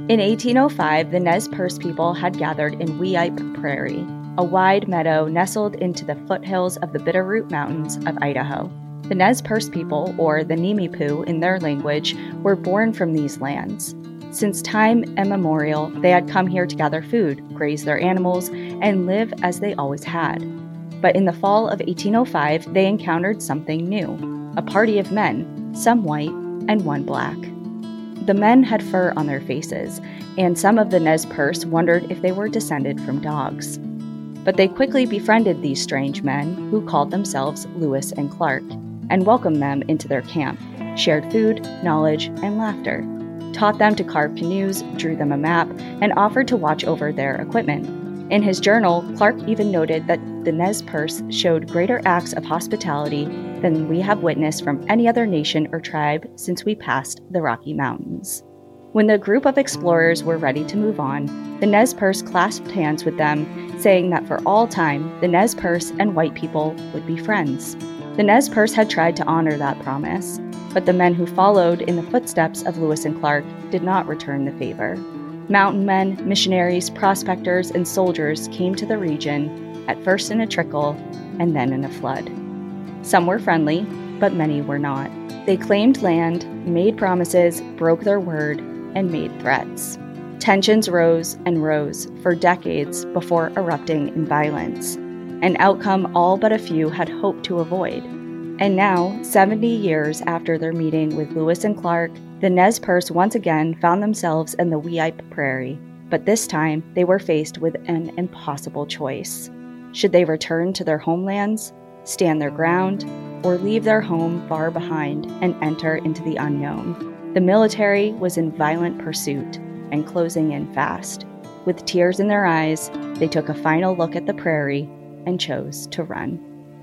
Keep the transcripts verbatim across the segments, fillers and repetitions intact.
In eighteen oh five, the Nez Perce people had gathered in Weippe Prairie, a wide meadow nestled into the foothills of the Bitterroot Mountains of Idaho. The Nez Perce people, or the Nimipu in their language, were born from these lands. Since time immemorial, they had come here to gather food, graze their animals, and live as they always had. But in the fall of eighteen oh five, they encountered something new, a party of men, some white and one black. The men had fur on their faces, and some of the Nez Perce wondered if they were descended from dogs. But they quickly befriended these strange men, who called themselves Lewis and Clark, and welcomed them into their camp, shared food, knowledge, and laughter, taught them to carve canoes, drew them a map, and offered to watch over their equipment. In his journal, Clark even noted that the Nez Perce showed greater acts of hospitality than we have witnessed from any other nation or tribe since we passed the Rocky Mountains. When the group of explorers were ready to move on, the Nez Perce clasped hands with them, saying that for all time, the Nez Perce and white people would be friends. The Nez Perce had tried to honor that promise, but the men who followed in the footsteps of Lewis and Clark did not return the favor. Mountain men, missionaries, prospectors, and soldiers came to the region, at first in a trickle, and then in a flood. Some were friendly, but many were not. They claimed land, made promises, broke their word, and made threats. Tensions rose and rose for decades before erupting in violence, an outcome all but a few had hoped to avoid. And now, seventy years after their meeting with Lewis and Clark, the Nez Perce once again found themselves in the Weippe Prairie, but this time they were faced with an impossible choice. Should they return to their homelands, stand their ground, or leave their home far behind and enter into the unknown? The military was in violent pursuit and closing in fast. With tears in their eyes, they took a final look at the prairie and chose to run.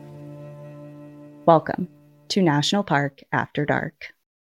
Welcome to National Park After Dark.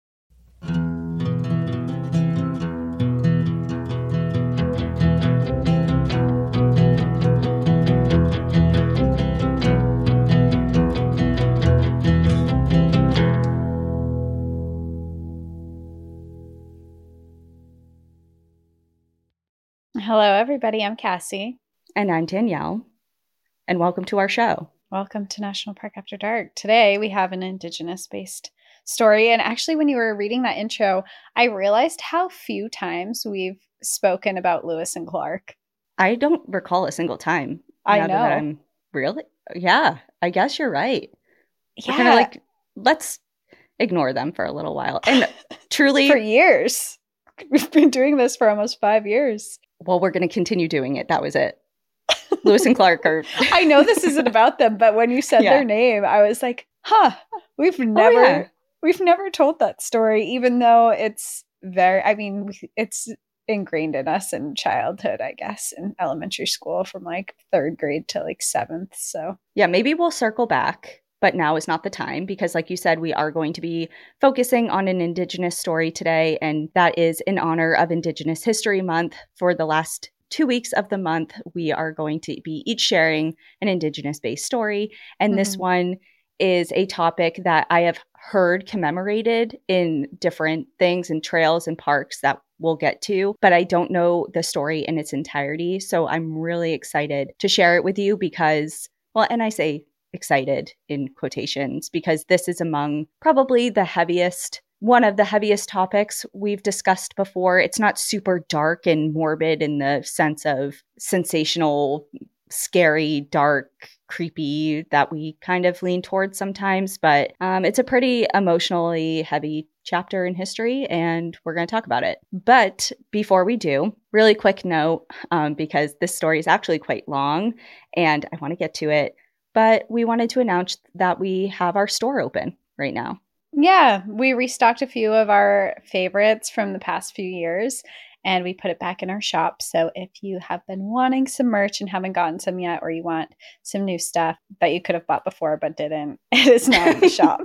Hello, everybody. I'm Cassie. And I'm Danielle. And welcome to our show. Welcome to National Park After Dark. Today, we have an Indigenous-based story. And actually, when you were reading that intro, I realized how few times we've spoken about Lewis and Clark. I don't recall a single time. I now know. That I'm really? Yeah, I guess you're right. Yeah. We're kind of like, let's ignore them for a little while. And truly... for years. We've been doing this for almost five years. Well, we're going to continue doing it. That was it. Lewis and Clark are... I know this isn't about them, but when you said yeah. their name, I was like, huh, we've never, oh, yeah. we've never told that story, even though it's very, I mean, it's ingrained in us in childhood, I guess, in elementary school from like third grade to like seventh. So yeah, maybe we'll circle back, but now is not the time because like you said, we are going to be focusing on an Indigenous story today. And that is in honor of Indigenous History Month. For the last two weeks of the month, we are going to be each sharing an Indigenous-based story. And mm-hmm. this one is a topic that I have heard commemorated in different things and trails and parks that we'll get to, but I don't know the story in its entirety. So I'm really excited to share it with you because, well, and I say excited in quotations because this is among probably the heaviest One of the heaviest topics we've discussed before. It's not super dark and morbid in the sense of sensational, scary, dark, creepy that we kind of lean towards sometimes, but um, it's a pretty emotionally heavy chapter in history, and we're going to talk about it. But before we do, really quick note, um, because this story is actually quite long, and I want to get to it, but we wanted to announce that we have our store open right now. Yeah, we restocked a few of our favorites from the past few years and we put it back in our shop. So if you have been wanting some merch and haven't gotten some yet, or you want some new stuff that you could have bought before but didn't, it is now in the shop.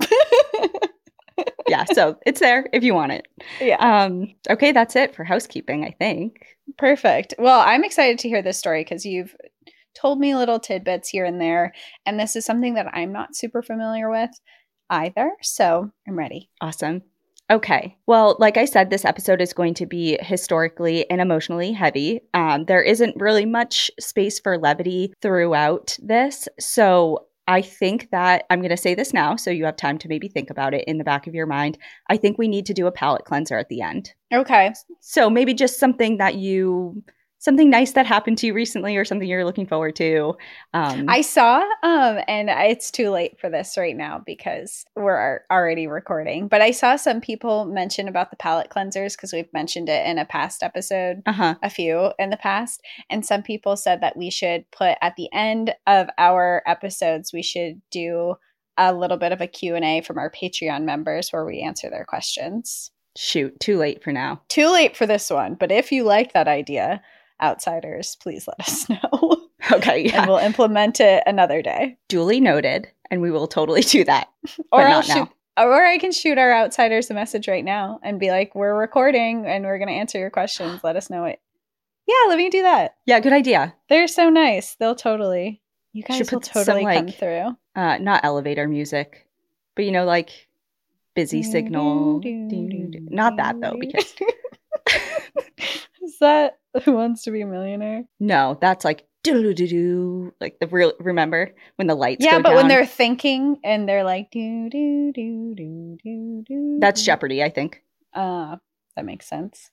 Yeah, so it's there if you want it. Yeah. Um, okay, that's it for housekeeping, I think. Perfect. Well, I'm excited to hear this story because you've told me little tidbits here and there. And this is something that I'm not super familiar with either. So I'm ready. Awesome. Okay. Well, like I said, this episode is going to be historically and emotionally heavy. Um, there isn't really much space for levity throughout this. So I think that I'm going to say this now so you have time to maybe think about it in the back of your mind. I think we need to do a palate cleanser at the end. Okay. So maybe just something that you... something nice that happened to you recently or something you're looking forward to. Um, I saw, um, and it's too late for this right now because we're already recording, but I saw some people mention about the palate cleansers because we've mentioned it in a past episode, uh-huh. a few in the past. And some people said that we should put at the end of our episodes, we should do a little bit of a Q and A from our Patreon members where we answer their questions. Shoot, too late for now. Too late for this one. But if you like that idea, outsiders, please let us know. Okay, yeah. And we'll implement it another day. Duly noted, and we will totally do that. Or but I'll not shoot, now. Or I can shoot our outsiders a message right now and be like, we're recording and we're going to answer your questions. Let us know it. Yeah, let me do that. Yeah, good idea. They're so nice. They'll totally, you guys will totally some, like, come through. Uh, not elevator music, but you know, like busy signal. Do, do, do, do. Not that though, because... Is that Who Wants to Be a Millionaire? No, that's like do do do, like the real. Remember when the lights? Yeah, go but down? When they're thinking and they're like do do do do do do. That's Jeopardy, I think. Uh, that makes sense.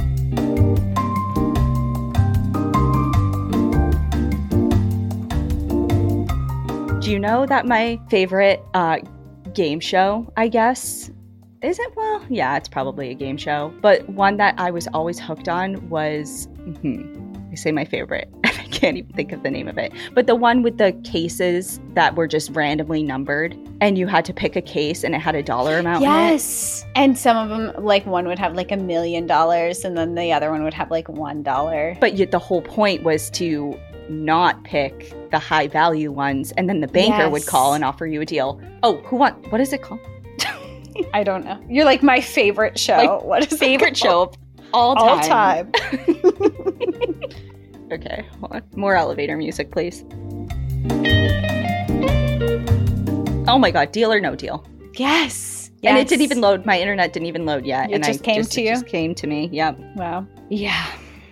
Do you know that my favorite uh, game show, I guess, is it? Well, yeah, it's probably a game show. But one that I was always hooked on was, hmm, I say my favorite, and I can't even think of the name of it. But the one with the cases that were just randomly numbered, and you had to pick a case, and it had a dollar amount yes. in it. And some of them, like one would have like a million dollars, and then the other one would have like one dollar. But yet the whole point was to not pick the high value ones, and then the banker yes. would call and offer you a deal. Oh, who want? What is it called? I don't know. You're like my favorite show. Like, what is favorite show of all time? All time. Okay, hold on. More elevator music, please. Oh my god, Deal or No Deal? Yes. And yes. it didn't even load. My internet didn't even load yet. It and just I came just, to it you? just came to me. Yep. Wow. Yeah.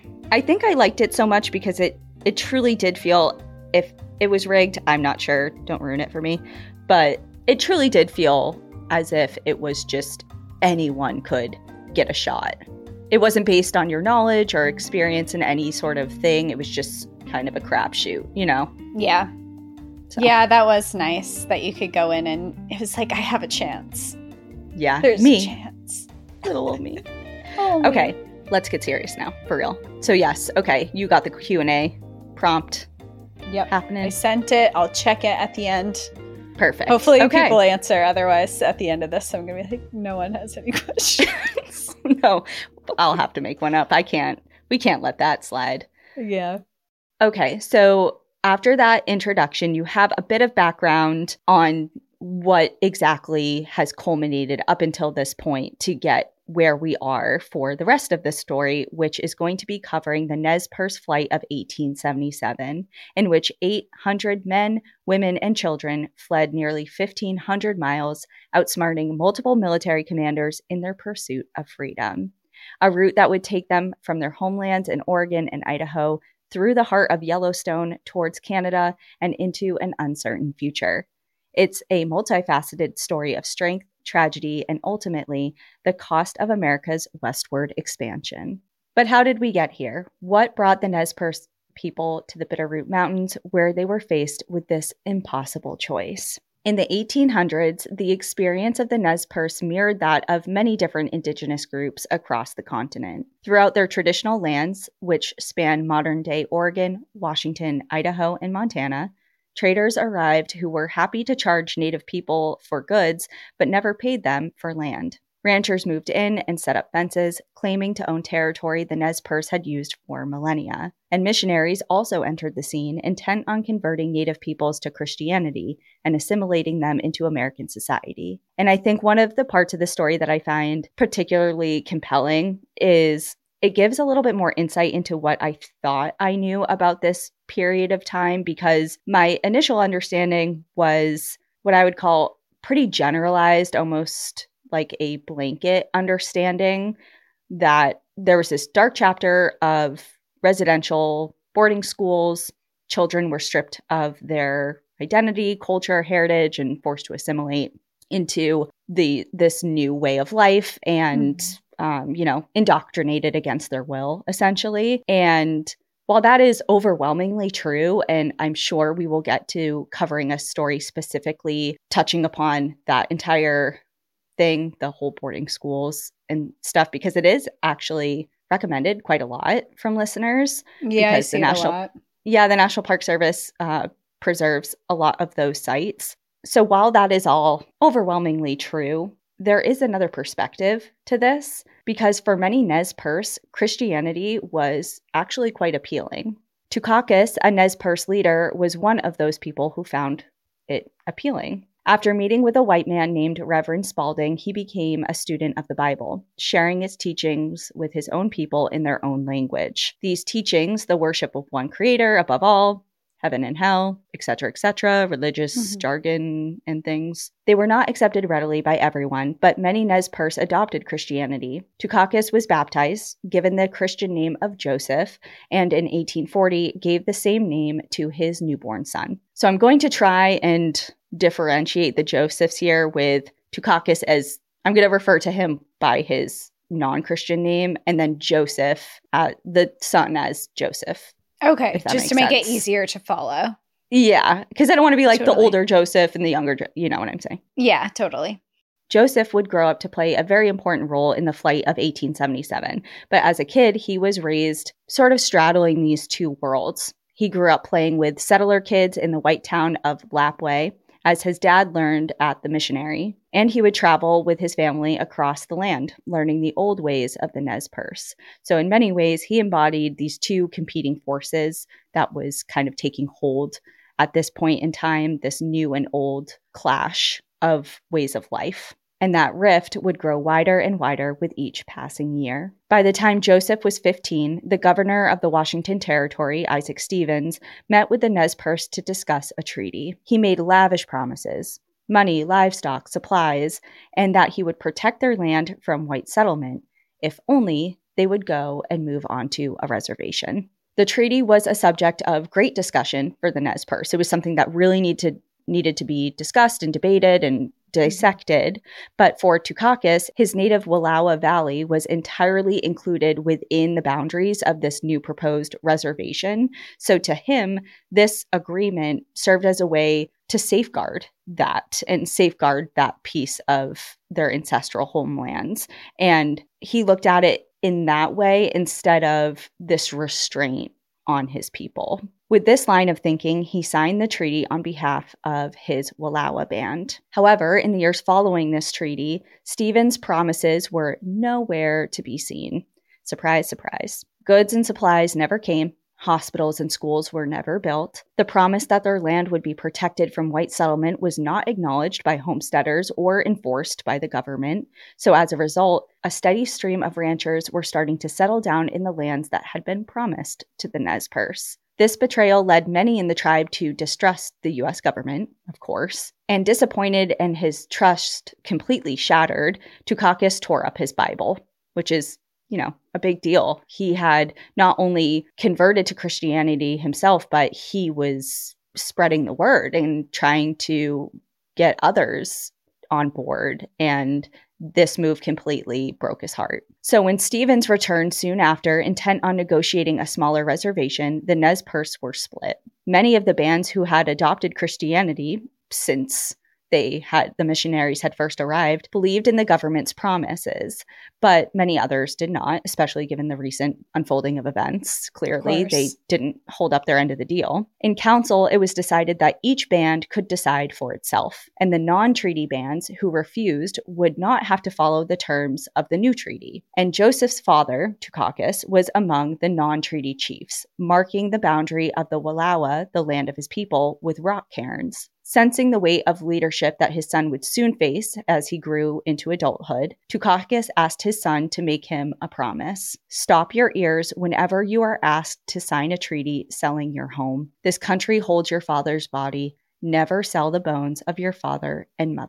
I think I liked it so much because it it truly did feel, if it was rigged, I'm not sure. Don't ruin it for me. But it truly did feel as if it was just anyone could get a shot. It wasn't based on your knowledge or experience in any sort of thing. It was just kind of a crapshoot, you know? Yeah. So. Yeah, that was nice that you could go in and it was like, I have a chance. Yeah, There's me. a chance. Little old me. Oh, okay, me. Let's get serious now, for real. So yes, okay, you got the Q and A prompt yep. happening. I sent it. I'll check it at the end. Perfect. Hopefully okay. people answer. Otherwise, at the end of this, I'm going to be like, no one has any questions. No, I'll have to make one up. I can't. We can't let that slide. Yeah. Okay, so after that introduction, you have a bit of background on what exactly has culminated up until this point to get where we are for the rest of the story, which is going to be covering the Nez Perce flight of eighteen seventy-seven, in which eight hundred men, women, and children fled nearly fifteen hundred miles, outsmarting multiple military commanders in their pursuit of freedom. A route that would take them from their homelands in Oregon and Idaho through the heart of Yellowstone towards Canada and into an uncertain future. It's a multifaceted story of strength, tragedy, and ultimately the cost of America's westward expansion. But how did we get here? What brought the Nez Perce people to the Bitterroot Mountains, where they were faced with this impossible choice? In the eighteen hundreds, the experience of the Nez Perce mirrored that of many different indigenous groups across the continent. Throughout their traditional lands, which span modern-day Oregon, Washington, Idaho, and Montana, traders arrived who were happy to charge Native people for goods, but never paid them for land. Ranchers moved in and set up fences, claiming to own territory the Nez Perce had used for millennia. And missionaries also entered the scene, intent on converting Native peoples to Christianity and assimilating them into American society. And I think one of the parts of the story that I find particularly compelling is it gives a little bit more insight into what I thought I knew about this period of time, because my initial understanding was what I would call pretty generalized, almost like a blanket understanding that there was this dark chapter of residential boarding schools. Children were stripped of their identity, culture, heritage, and forced to assimilate into the this new way of life and, mm-hmm. um, you know, indoctrinated against their will, essentially. And while that is overwhelmingly true, and I'm sure we will get to covering a story specifically touching upon that entire thing, the whole boarding schools and stuff, because it is actually recommended quite a lot from listeners. Yeah, because I see the National, it a lot. Yeah, the National Park Service uh, preserves a lot of those sites. So while that is all overwhelmingly true, there is another perspective to this, because for many Nez Perce, Christianity was actually quite appealing. Tukakis, a Nez Perce leader, was one of those people who found it appealing. After meeting with a white man named Reverend Spalding, he became a student of the Bible, sharing its teachings with his own people in their own language. These teachings, the worship of one creator above all, heaven and hell, et cetera, et cetera, religious mm-hmm. jargon and things. They were not accepted readily by everyone, but many Nez Perce adopted Christianity. Tukakis was baptized, given the Christian name of Joseph, and in eighteen forty gave the same name to his newborn son. So I'm going to try and differentiate the Josephs here with Tukakis as, I'm going to refer to him by his non-Christian name, and then Joseph, uh, the son, as Joseph. Okay, just to make sense. It easier to follow. Yeah, because I don't want to be like totally. the older Joseph and the younger, you know what I'm saying? Yeah, totally. Joseph would grow up to play a very important role in the flight of eighteen seventy-seven. But as a kid, he was raised sort of straddling these two worlds. He grew up playing with settler kids in the white town of Lapwai, as his dad learned at the missionary, and he would travel with his family across the land, learning the old ways of the Nez Perce. So in many ways, he embodied these two competing forces that was kind of taking hold at this point in time, this new and old clash of ways of life. And that rift would grow wider and wider with each passing year. By the time Joseph was fifteen, the governor of the Washington Territory, Isaac Stevens, met with the Nez Perce to discuss a treaty. He made lavish promises, money, livestock, supplies, and that he would protect their land from white settlement, if only they would go and move onto a reservation. The treaty was a subject of great discussion for the Nez Perce. It was something that really need to, needed to be discussed and debated and dissected, but for Tukakis, his native Wallowa Valley was entirely included within the boundaries of this new proposed reservation. So to him, this agreement served as a way to safeguard that and safeguard that piece of their ancestral homelands. And he looked at it in that way instead of this restraint on his people. With this line of thinking, he signed the treaty on behalf of his Wallowa band. However, in the years following this treaty, Stevens' promises were nowhere to be seen. Surprise, surprise. Goods and supplies never came. Hospitals and schools were never built. The promise that their land would be protected from white settlement was not acknowledged by homesteaders or enforced by the government. So as a result, a steady stream of ranchers were starting to settle down in the lands that had been promised to the Nez Perce. This betrayal led many in the tribe to distrust the U S government, of course, and disappointed and his trust completely shattered, Tukakis tore up his Bible, which is, you know, a big deal. He had not only converted to Christianity himself, but he was spreading the word and trying to get others on board, and this move completely broke his heart. So when Stevens returned soon after, intent on negotiating a smaller reservation, the Nez Perce were split. Many of the bands who had adopted Christianity since they had the missionaries had first arrived believed in the government's promises, but many others did not, especially given the recent unfolding of events. Clearly, they didn't hold up their end of the deal. In council, it was decided that each band could decide for itself, and the non-treaty bands who refused would not have to follow the terms of the new treaty. And Joseph's father, Tukakis, was among the non-treaty chiefs, marking the boundary of the Wallowa, the land of his people, with rock cairns. Sensing the weight of leadership that his son would soon face as he grew into adulthood, Tukakis asked his son to make him a promise. Stop your ears whenever you are asked to sign a treaty selling your home. This country holds your father's body. Never sell the bones of your father and mother.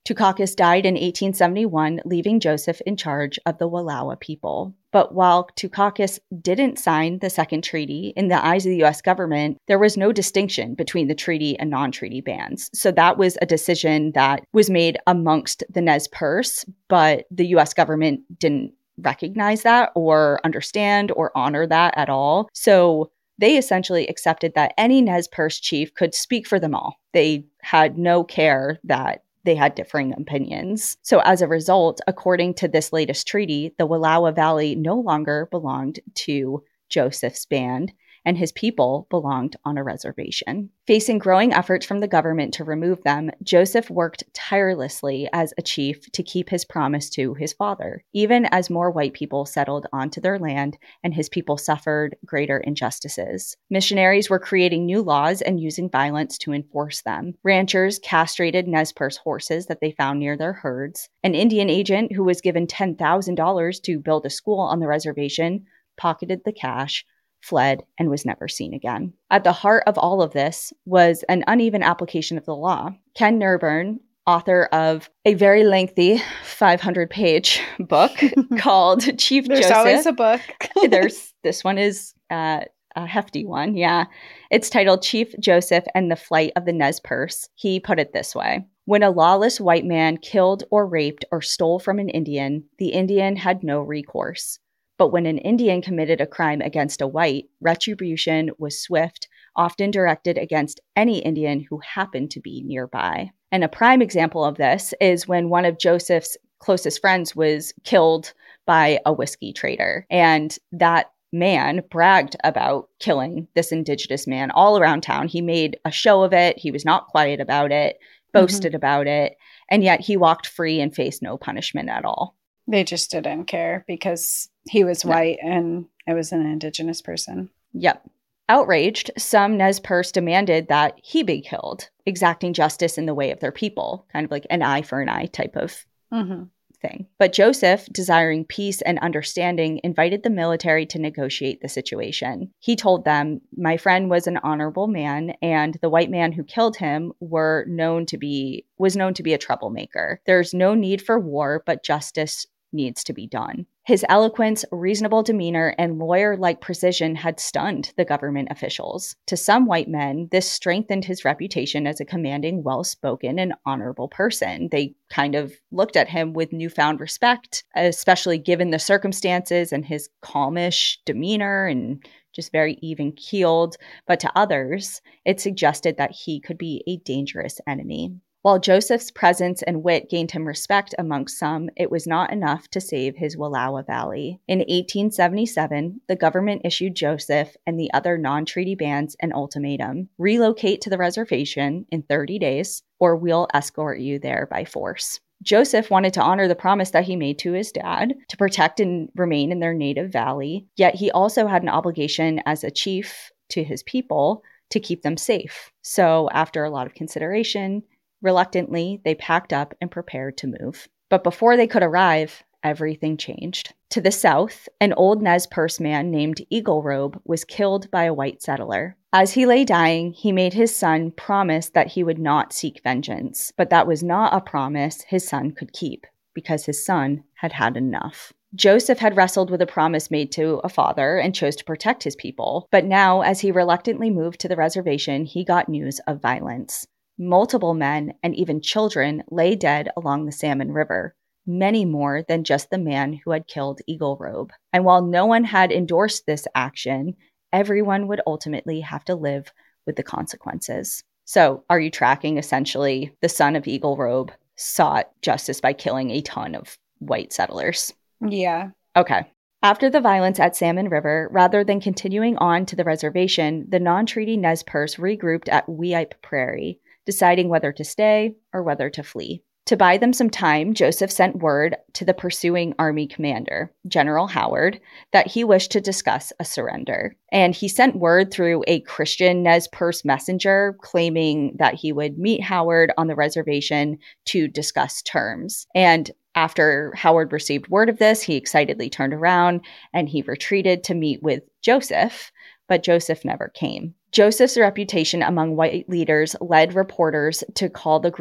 Tukakis died in eighteen seventy-one, leaving Joseph in charge of the Wallowa people. But while Tukakis didn't sign the second treaty, in the eyes of the U S government, there was no distinction between the treaty and non-treaty bands. So that was a decision that was made amongst the Nez Perce, but the U S government didn't recognize that or understand or honor that at all. So they essentially accepted that any Nez Perce chief could speak for them all. They had no care that they had differing opinions. So as a result, according to this latest treaty, the Wallowa Valley no longer belonged to Joseph's band, and his people belonged on a reservation. Facing growing efforts from the government to remove them, Joseph worked tirelessly as a chief to keep his promise to his father, even as more white people settled onto their land and his people suffered greater injustices. Missionaries were creating new laws and using violence to enforce them. Ranchers castrated Nez Perce horses that they found near their herds. An Indian agent who was given ten thousand dollars to build a school on the reservation pocketed the cash, fled, and was never seen again. At the heart of all of this was an uneven application of the law. Ken Nerburn, author of a very lengthy five hundred page book called Chief There's Joseph. There's always a book. There's this one is uh, a hefty one, yeah. It's titled Chief Joseph and the Flight of the Nez Perce. He put it this way: when a lawless white man killed or raped or stole from an Indian, the Indian had no recourse. But when an Indian committed a crime against a white, retribution was swift, often directed against any Indian who happened to be nearby. And a prime example of this is when one of Joseph's closest friends was killed by a whiskey trader. And that man bragged about killing this indigenous man all around town. He made a show of it. He was not quiet about it, boasted mm-hmm. about it. And yet he walked free and faced no punishment at all. They just didn't care because he was white no. and it was an indigenous person. Yep. Outraged, some Nez Perce demanded that he be killed, exacting justice in the way of their people, kind of like an eye for an eye type of mm-hmm. thing. But Joseph, desiring peace and understanding, invited the military to negotiate the situation. He told them, "My friend was an honorable man, and the white man who killed him were known to be was known to be a troublemaker. There's no need for war, but justice needs to be done." His eloquence, reasonable demeanor, and lawyer-like precision had stunned the government officials. To some white men, this strengthened his reputation as a commanding, well-spoken, and honorable person. They kind of looked at him with newfound respect, especially given the circumstances and his calmish demeanor and just very even-keeled. But to others, it suggested that he could be a dangerous enemy. While Joseph's presence and wit gained him respect amongst some, it was not enough to save his Wallowa Valley. In eighteen seventy-seven, the government issued Joseph and the other non-treaty bands an ultimatum: relocate to the reservation in thirty days, or we'll escort you there by force. Joseph wanted to honor the promise that he made to his dad to protect and remain in their native valley, yet he also had an obligation as a chief to his people to keep them safe. So after a lot of consideration, reluctantly, they packed up and prepared to move. But before they could arrive, everything changed. To the south, an old Nez Perce man named Eagle Robe was killed by a white settler. As he lay dying, he made his son promise that he would not seek vengeance. But that was not a promise his son could keep, because his son had had enough. Joseph had wrestled with a promise made to a father and chose to protect his people. But now, as he reluctantly moved to the reservation, he got news of violence. Multiple men and even children lay dead along the Salmon River, many more than just the man who had killed Eagle Robe. And while no one had endorsed this action, everyone would ultimately have to live with the consequences. So, are you tracking? Essentially, the son of Eagle Robe sought justice by killing a ton of white settlers. Yeah. Okay. After the violence at Salmon River, rather than continuing on to the reservation, the non-treaty Nez Perce regrouped at Weippe Prairie, deciding whether to stay or whether to flee. To buy them some time, Joseph sent word to the pursuing army commander, General Howard, that he wished to discuss a surrender. And he sent word through a Christian Nez Perce messenger claiming that he would meet Howard on the reservation to discuss terms. And after Howard received word of this, he excitedly turned around and he retreated to meet with Joseph, but Joseph never came. Joseph's reputation among white leaders led reporters to call the group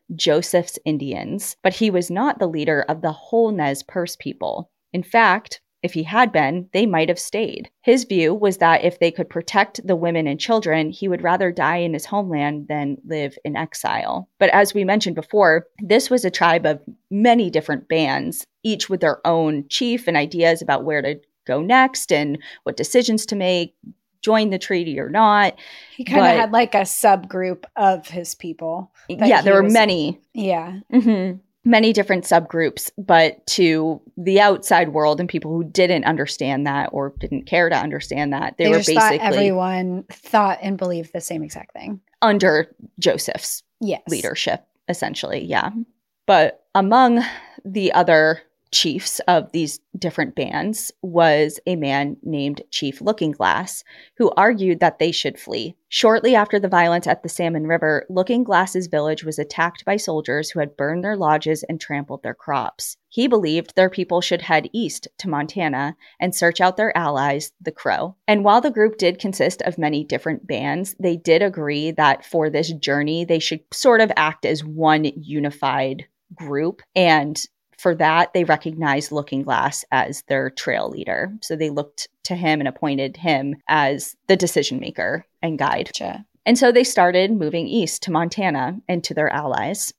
Joseph's Indians, but he was not the leader of the whole Nez Perce people. In fact, if he had been, they might have stayed. His view was that if they could protect the women and children, he would rather die in his homeland than live in exile. But as we mentioned before, this was a tribe of many different bands, each with their own chief and ideas about where to go next and what decisions to make, join the treaty or not. He kind of had like a subgroup of his people. Yeah, there were was, many. Yeah. Mm-hmm. Many different subgroups, but to the outside world and people who didn't understand that or didn't care to understand that, they, they were just basically thought everyone thought and believed the same exact thing under Joseph's yes. leadership, essentially. Yeah. But among the other chiefs of these different bands was a man named Chief Looking Glass, who argued that they should flee. Shortly after the violence at the Salmon River, Looking Glass's village was attacked by soldiers who had burned their lodges and trampled their crops. He believed their people should head east to Montana and search out their allies, the Crow. And while the group did consist of many different bands, they did agree that for this journey, they should sort of act as one unified group. And for that, they recognized Looking Glass as their trail leader. So they looked to him and appointed him as the decision maker and guide. Gotcha. And so they started moving east to Montana and to their allies.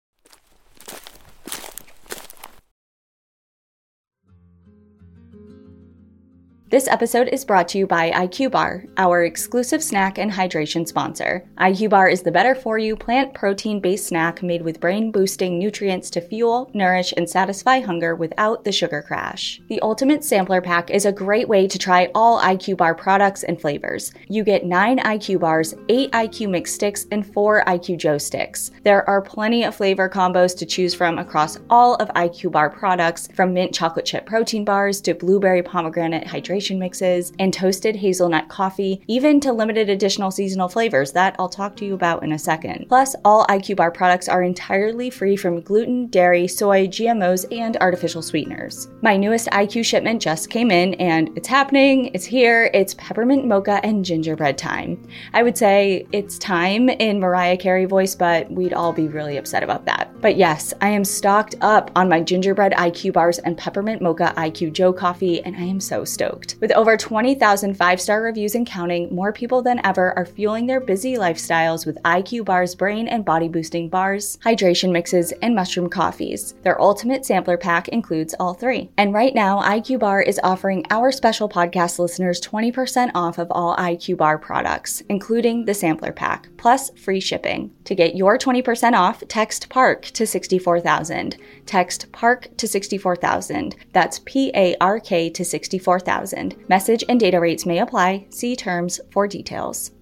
This episode is brought to you by I Q Bar, our exclusive snack and hydration sponsor. I Q Bar is the better-for-you plant protein-based snack made with brain-boosting nutrients to fuel, nourish, and satisfy hunger without the sugar crash. The Ultimate Sampler Pack is a great way to try all I Q Bar products and flavors. You get nine I Q Bars, eight I Q Mix Sticks, and four I Q Joe Sticks. There are plenty of flavor combos to choose from across all of I Q Bar products, from mint chocolate chip protein bars to blueberry pomegranate hydration mixes and toasted hazelnut coffee, even to limited additional seasonal flavors that I'll talk to you about in a second. Plus, all I Q Bar products are entirely free from gluten, dairy, soy, G M Os, and artificial sweeteners. My newest I Q shipment just came in and it's happening, it's here, it's peppermint mocha and gingerbread time. I would say it's time in Mariah Carey voice, but we'd all be really upset about that. But yes, I am stocked up on my gingerbread I Q Bars and peppermint mocha I Q Joe coffee, and I am so stoked. With over twenty thousand five-star reviews and counting, more people than ever are fueling their busy lifestyles with I Q Bar's brain and body-boosting bars, hydration mixes, and mushroom coffees. Their Ultimate Sampler Pack includes all three. And right now, I Q Bar is offering our special podcast listeners twenty percent off of all I Q Bar products, including the Sampler Pack, plus free shipping. To get your twenty percent off, text PARK to sixty-four thousand. Text PARK to sixty-four thousand. That's P A R K to sixty-four thousand. Message and data rates may apply. See terms for details.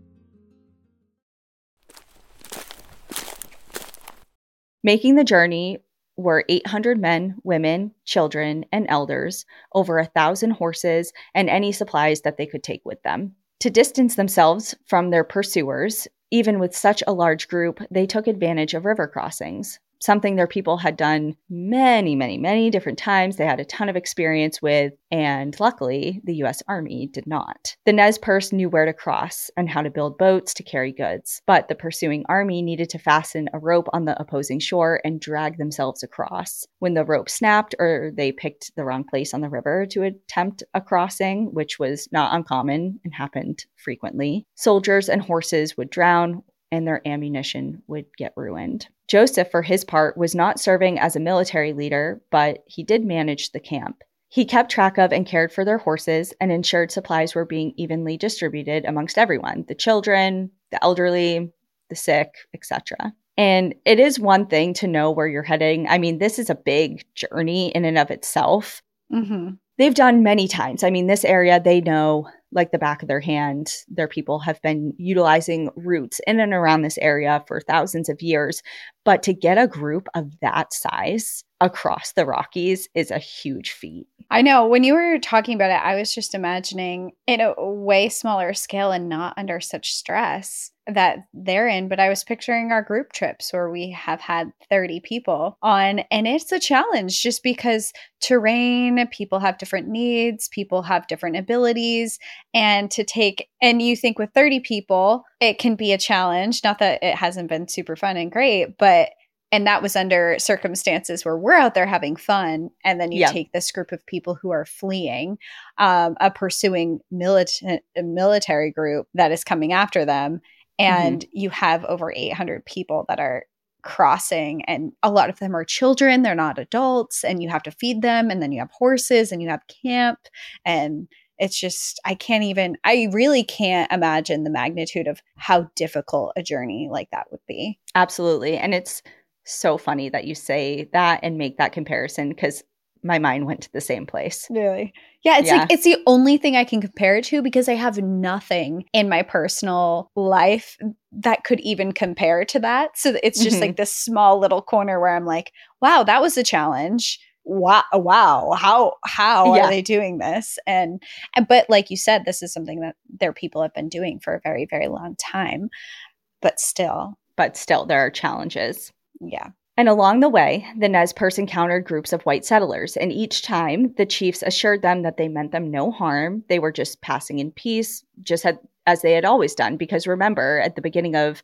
Making the journey were eight hundred men, women, children, and elders, over a thousand horses, and any supplies that they could take with them. To distance themselves from their pursuers, even with such a large group, they took advantage of river crossings, something their people had done many, many, many different times. They had a ton of experience with, and luckily, the U S Army did not. The Nez Perce knew where to cross and how to build boats to carry goods, but the pursuing army needed to fasten a rope on the opposing shore and drag themselves across. When the rope snapped or they picked the wrong place on the river to attempt a crossing, which was not uncommon and happened frequently, soldiers and horses would drown and their ammunition would get ruined. Joseph, for his part, was not serving as a military leader, but he did manage the camp. He kept track of and cared for their horses and ensured supplies were being evenly distributed amongst everyone, the children, the elderly, the sick, et cetera. And it is one thing to know where you're heading. I mean, this is a big journey in and of itself. Mm-hmm. They've done many times. I mean, this area, they know like the back of their hand. Their people have been utilizing routes in and around this area for thousands of years. But to get a group of that size across the Rockies is a huge feat. I know. When you were talking about it, I was just imagining in a way smaller scale and not under such stress. that they're in, but I was picturing our group trips where we have had thirty people on, and it's a challenge just because terrain, people have different needs, people have different abilities, and to take, and you think with thirty people, it can be a challenge. Not that it hasn't been super fun and great, but and that was under circumstances where we're out there having fun. And then you yeah. take this group of people who are fleeing, um, a pursuing milita- a military group that is coming after them. And mm-hmm. you have over eight hundred people that are crossing, and a lot of them are children. They're not adults, and you have to feed them. And then you have horses, and you have camp. And it's just, I can't even, I really can't imagine the magnitude of how difficult a journey like that would be. Absolutely. And it's so funny that you say that and make that comparison, because my mind went to the same place. Really? Yeah, it's yeah. like it's the only thing I can compare it to, because I have nothing in my personal life that could even compare to that. So it's just mm-hmm. like this small little corner where I'm like, wow, that was a challenge. Wow, wow, how how yeah. are they doing this? And, and but like you said, this is something that their people have been doing for a very, very long time. But still. But still, there are challenges. Yeah. And along the way, the Nez Perce encountered groups of white settlers, and each time the chiefs assured them that they meant them no harm. They were just passing in peace, just had, as they had always done. Because remember, at the beginning of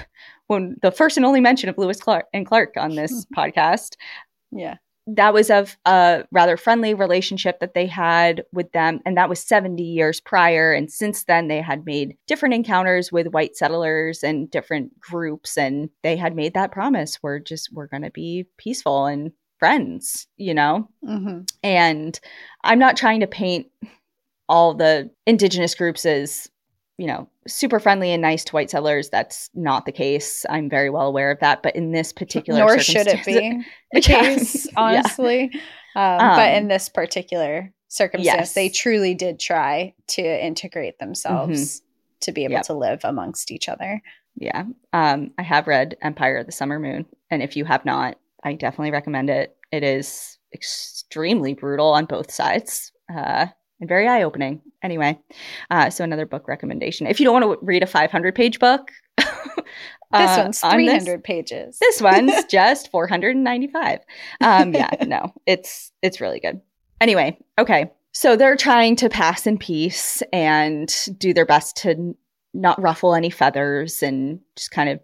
when the first and only mention of Lewis Clark and Clark on this podcast, yeah, that was of a rather friendly relationship that they had with them. And that was seventy years prior. And since then, they had made different encounters with white settlers and different groups. And they had made that promise. We're just, we're going to be peaceful and friends, you know? Mm-hmm. And I'm not trying to paint all the indigenous groups as, you know, super friendly and nice to white settlers. That's not the case. I'm very well aware of that. But in this particular Nor should it be the case, honestly. Yeah. Um, um, but in this particular circumstance, yes. they truly did try to integrate themselves mm-hmm. to be able yep. to live amongst each other. Yeah. Um, I have read Empire of the Summer Moon. And if you have not, I definitely recommend it. It is extremely brutal on both sides. Uh, And very eye-opening. Anyway, uh, so another book recommendation. If you don't want to read a five hundred page book. uh, this one's three hundred on this, pages. This one's just four hundred ninety-five. Um, yeah, no, it's it's really good. Anyway, okay. So they're trying to pass in peace and do their best to n- not ruffle any feathers and just kind of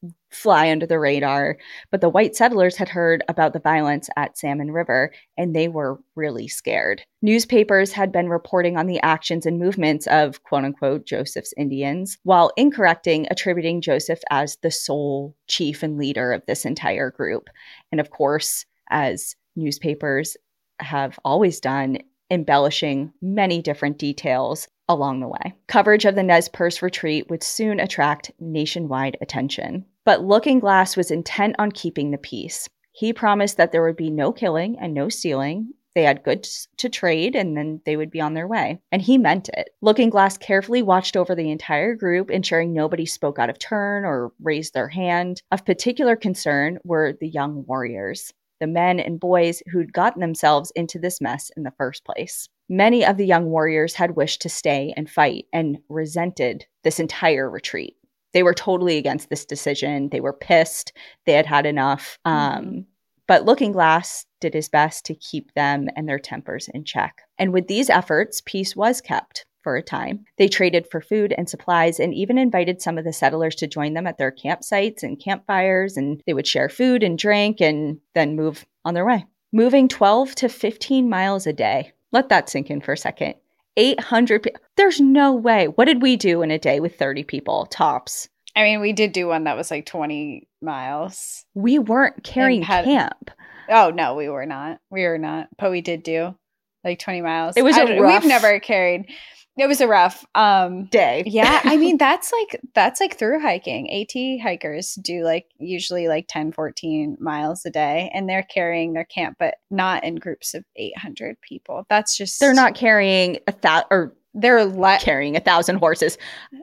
fly under the radar. But the white settlers had heard about the violence at Salmon River, and they were really scared. Newspapers had been reporting on the actions and movements of quote-unquote Joseph's Indians, while incorrecting attributing Joseph as the sole chief and leader of this entire group. And of course, as newspapers have always done, embellishing many different details along the way. Coverage of the Nez Perce retreat would soon attract nationwide attention. But Looking Glass was intent on keeping the peace. He promised that there would be no killing and no stealing. They had goods to trade, and then they would be on their way. And he meant it. Looking Glass carefully watched over the entire group, ensuring nobody spoke out of turn or raised their hand. Of particular concern were the young warriors, the men and boys who'd gotten themselves into this mess in the first place. Many of the young warriors had wished to stay and fight and resented this entire retreat. They were totally against this decision. They were pissed. They had had enough. Mm-hmm. Um, but Looking Glass did his best to keep them and their tempers in check. And with these efforts, peace was kept for a time. They traded for food and supplies and even invited some of the settlers to join them at their campsites and campfires, and they would share food and drink and then move on their way. Moving twelve to fifteen miles a day. Let that sink in for a second. eight hundred people. There's no way. What did we do in a day with thirty people, tops? I mean, we did do one that was like twenty miles. We weren't carrying had, camp. Oh, no, we were not. We were not. But we did do like twenty miles. It was a rough. We've never carried. It was a rough um, day. Yeah. I mean, that's like, that's like through hiking. AT hikers do like usually like ten, fourteen miles a day, and they're carrying their camp, but not in groups of eight hundred people. That's just. They're not carrying a thousand or they're le- carrying a thousand horses.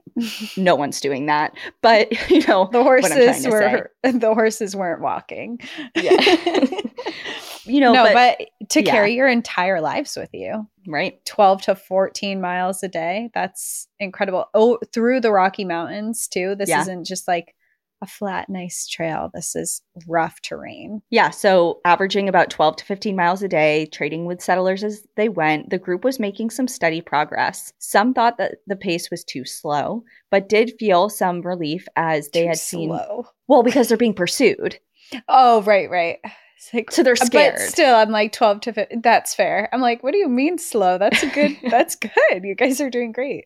No one's doing that. But, you know, the horses were, the horses weren't walking. Yeah. you know, no, but, but to yeah. carry your entire lives with you, right? twelve to fourteen miles a day. That's incredible. Oh, through the Rocky Mountains too. This yeah. isn't just like a flat, nice trail. This is rough terrain. Yeah. So averaging about twelve to fifteen miles a day, trading with settlers as they went, the group was making some steady progress. Some thought that the pace was too slow, but did feel some relief as they too had seen. Slow. Well, because they're being pursued. Oh, right, right. Like, so they're scared. But still, I'm like twelve to fifteen. That's fair. I'm like, what do you mean slow? That's a good, that's good. You guys are doing great.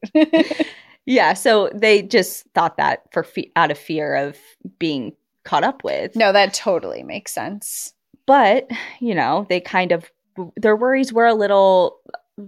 Yeah, so they just thought that for fe- out of fear of being caught up with. No, that totally makes sense. But, you know, they kind of, their worries were a little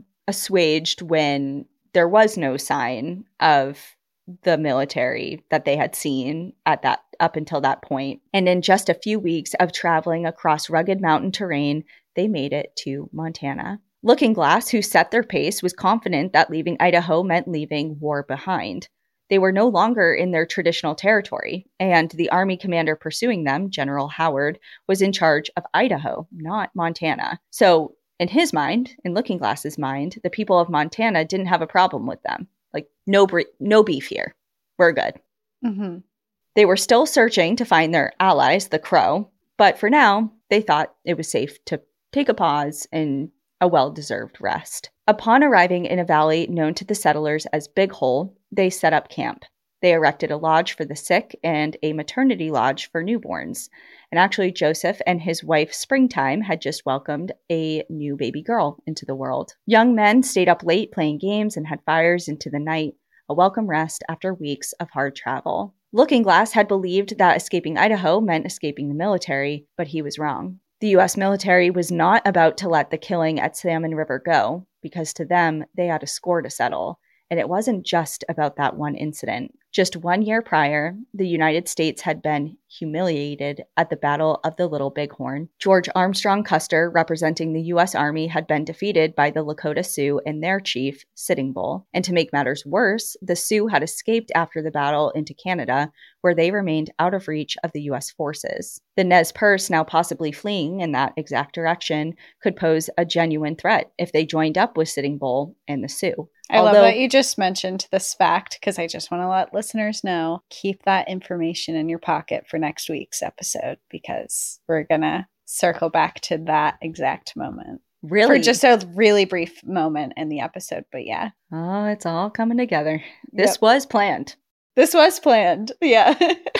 assuaged when there was no sign of the military that they had seen at that up until that point. And in just a few weeks of traveling across rugged mountain terrain, they made it to Montana. Looking Glass, who set their pace, was confident that leaving Idaho meant leaving war behind. They were no longer in their traditional territory, and the Army commander pursuing them, General Howard, was in charge of Idaho, not Montana. So, in his mind, in Looking Glass's mind, the people of Montana didn't have a problem with them. Like, no, bre- no beef here. We're good. Mm-hmm. They were still searching to find their allies, the Crow, but for now, they thought it was safe to take a pause and a well-deserved rest. Upon arriving in a valley known to the settlers as Big Hole, they set up camp. They erected a lodge for the sick and a maternity lodge for newborns. And actually, Joseph and his wife Springtime had just welcomed a new baby girl into the world. Young men stayed up late playing games and had fires into the night, a welcome rest after weeks of hard travel. Looking Glass had believed that escaping Idaho meant escaping the military, but he was wrong. The U S military was not about to let the killing at Salmon River go, because to them, they had a score to settle. And it wasn't just about that one incident. Just one year prior, the United States had been humiliated at the Battle of the Little Bighorn. George Armstrong Custer, representing the U S Army, had been defeated by the Lakota Sioux and their chief, Sitting Bull. And to make matters worse, the Sioux had escaped after the battle into Canada, where they remained out of reach of the U S forces. The Nez Perce, now possibly fleeing in that exact direction, could pose a genuine threat if they joined up with Sitting Bull and the Sioux. I Although, love that you just mentioned this fact, because I just want to let listeners know, keep that information in your pocket for next week's episode, because we're going to circle back to that exact moment. Really? For just a really brief moment in the episode, but yeah. Oh, it's all coming together. This yep. was planned. This was planned. Yeah.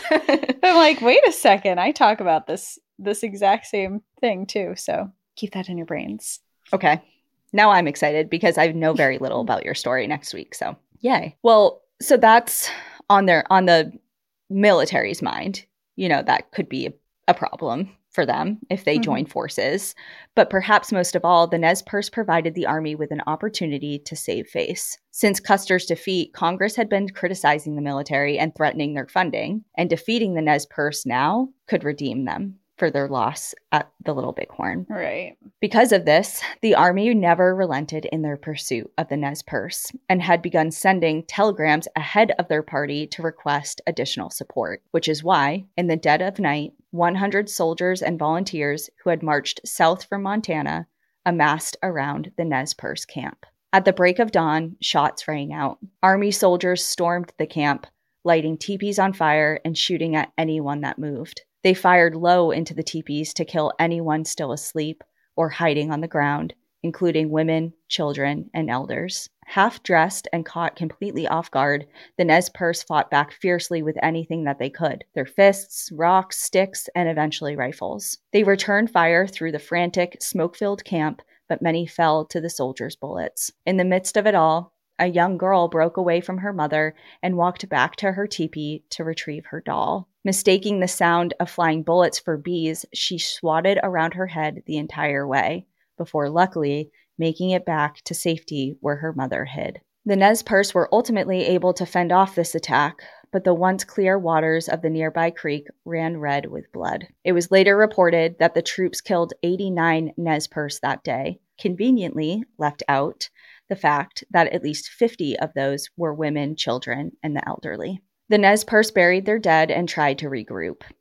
I'm like, wait a second. I talk about this, this exact same thing too. So keep that in your brains. Okay. Now I'm excited because I know very little about your story next week. So yay. Well, so that's on their, on the military's mind. You know, that could be a, a problem for them if they mm-hmm. join forces. But perhaps most of all, the Nez Perce provided the Army with an opportunity to save face. Since Custer's defeat, Congress had been criticizing the military and threatening their funding, and defeating the Nez Perce now could redeem them for their loss at the Little Bighorn. Right. Because of this, the Army never relented in their pursuit of the Nez Perce and had begun sending telegrams ahead of their party to request additional support, which is why, in the dead of night, one hundred soldiers and volunteers who had marched south from Montana amassed around the Nez Perce camp. At the break of dawn, shots rang out. Army soldiers stormed the camp, lighting teepees on fire and shooting at anyone that moved. They fired low into the teepees to kill anyone still asleep or hiding on the ground, including women, children, and elders. Half-dressed and caught completely off guard, the Nez Perce fought back fiercely with anything that they could, their fists, rocks, sticks, and eventually rifles. They returned fire through the frantic, smoke-filled camp, but many fell to the soldiers' bullets. In the midst of it all, a young girl broke away from her mother and walked back to her teepee to retrieve her doll. Mistaking the sound of flying bullets for bees, she swatted around her head the entire way, before luckily making it back to safety where her mother hid. The Nez Perce were ultimately able to fend off this attack, but the once clear waters of the nearby creek ran red with blood. It was later reported that the troops killed eighty-nine Nez Perce that day, conveniently left out the fact that at least fifty of those were women, children, and the elderly. The Nez Perce buried their dead and tried to regroup.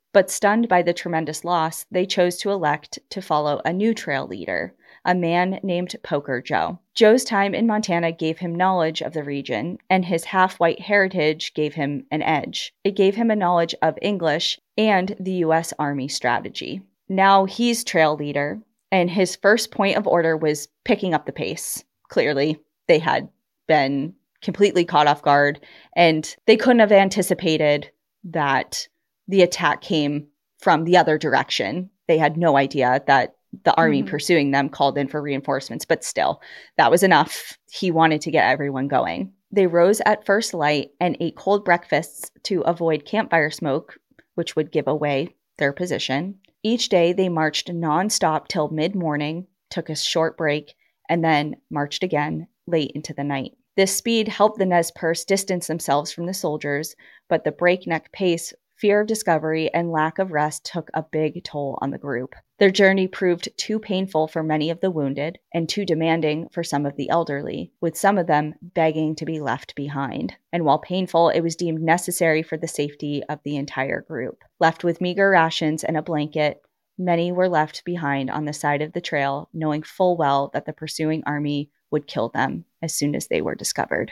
But stunned by the tremendous loss, they chose to elect to follow a new trail leader, a man named Poker Joe. Joe's time in Montana gave him knowledge of the region, and his half-white heritage gave him an edge. It gave him a knowledge of English and the U S Army strategy. Now he's trail leader, and his first point of order was picking up the pace. Clearly, they had been completely caught off guard, and they couldn't have anticipated that the attack came from the other direction. They had no idea that the army mm-hmm. pursuing them called in for reinforcements, but still, that was enough. He wanted to get everyone going. They rose at first light and ate cold breakfasts to avoid campfire smoke, which would give away their position. Each day, they marched nonstop till mid-morning, took a short break, and then marched again late into the night. This speed helped the Nez Perce distance themselves from the soldiers, but the breakneck pace, fear of discovery, and lack of rest took a big toll on the group. Their journey proved too painful for many of the wounded and too demanding for some of the elderly, with some of them begging to be left behind. And while painful, it was deemed necessary for the safety of the entire group. Left with meager rations and a blanket, many were left behind on the side of the trail, knowing full well that the pursuing army would kill them as soon as they were discovered.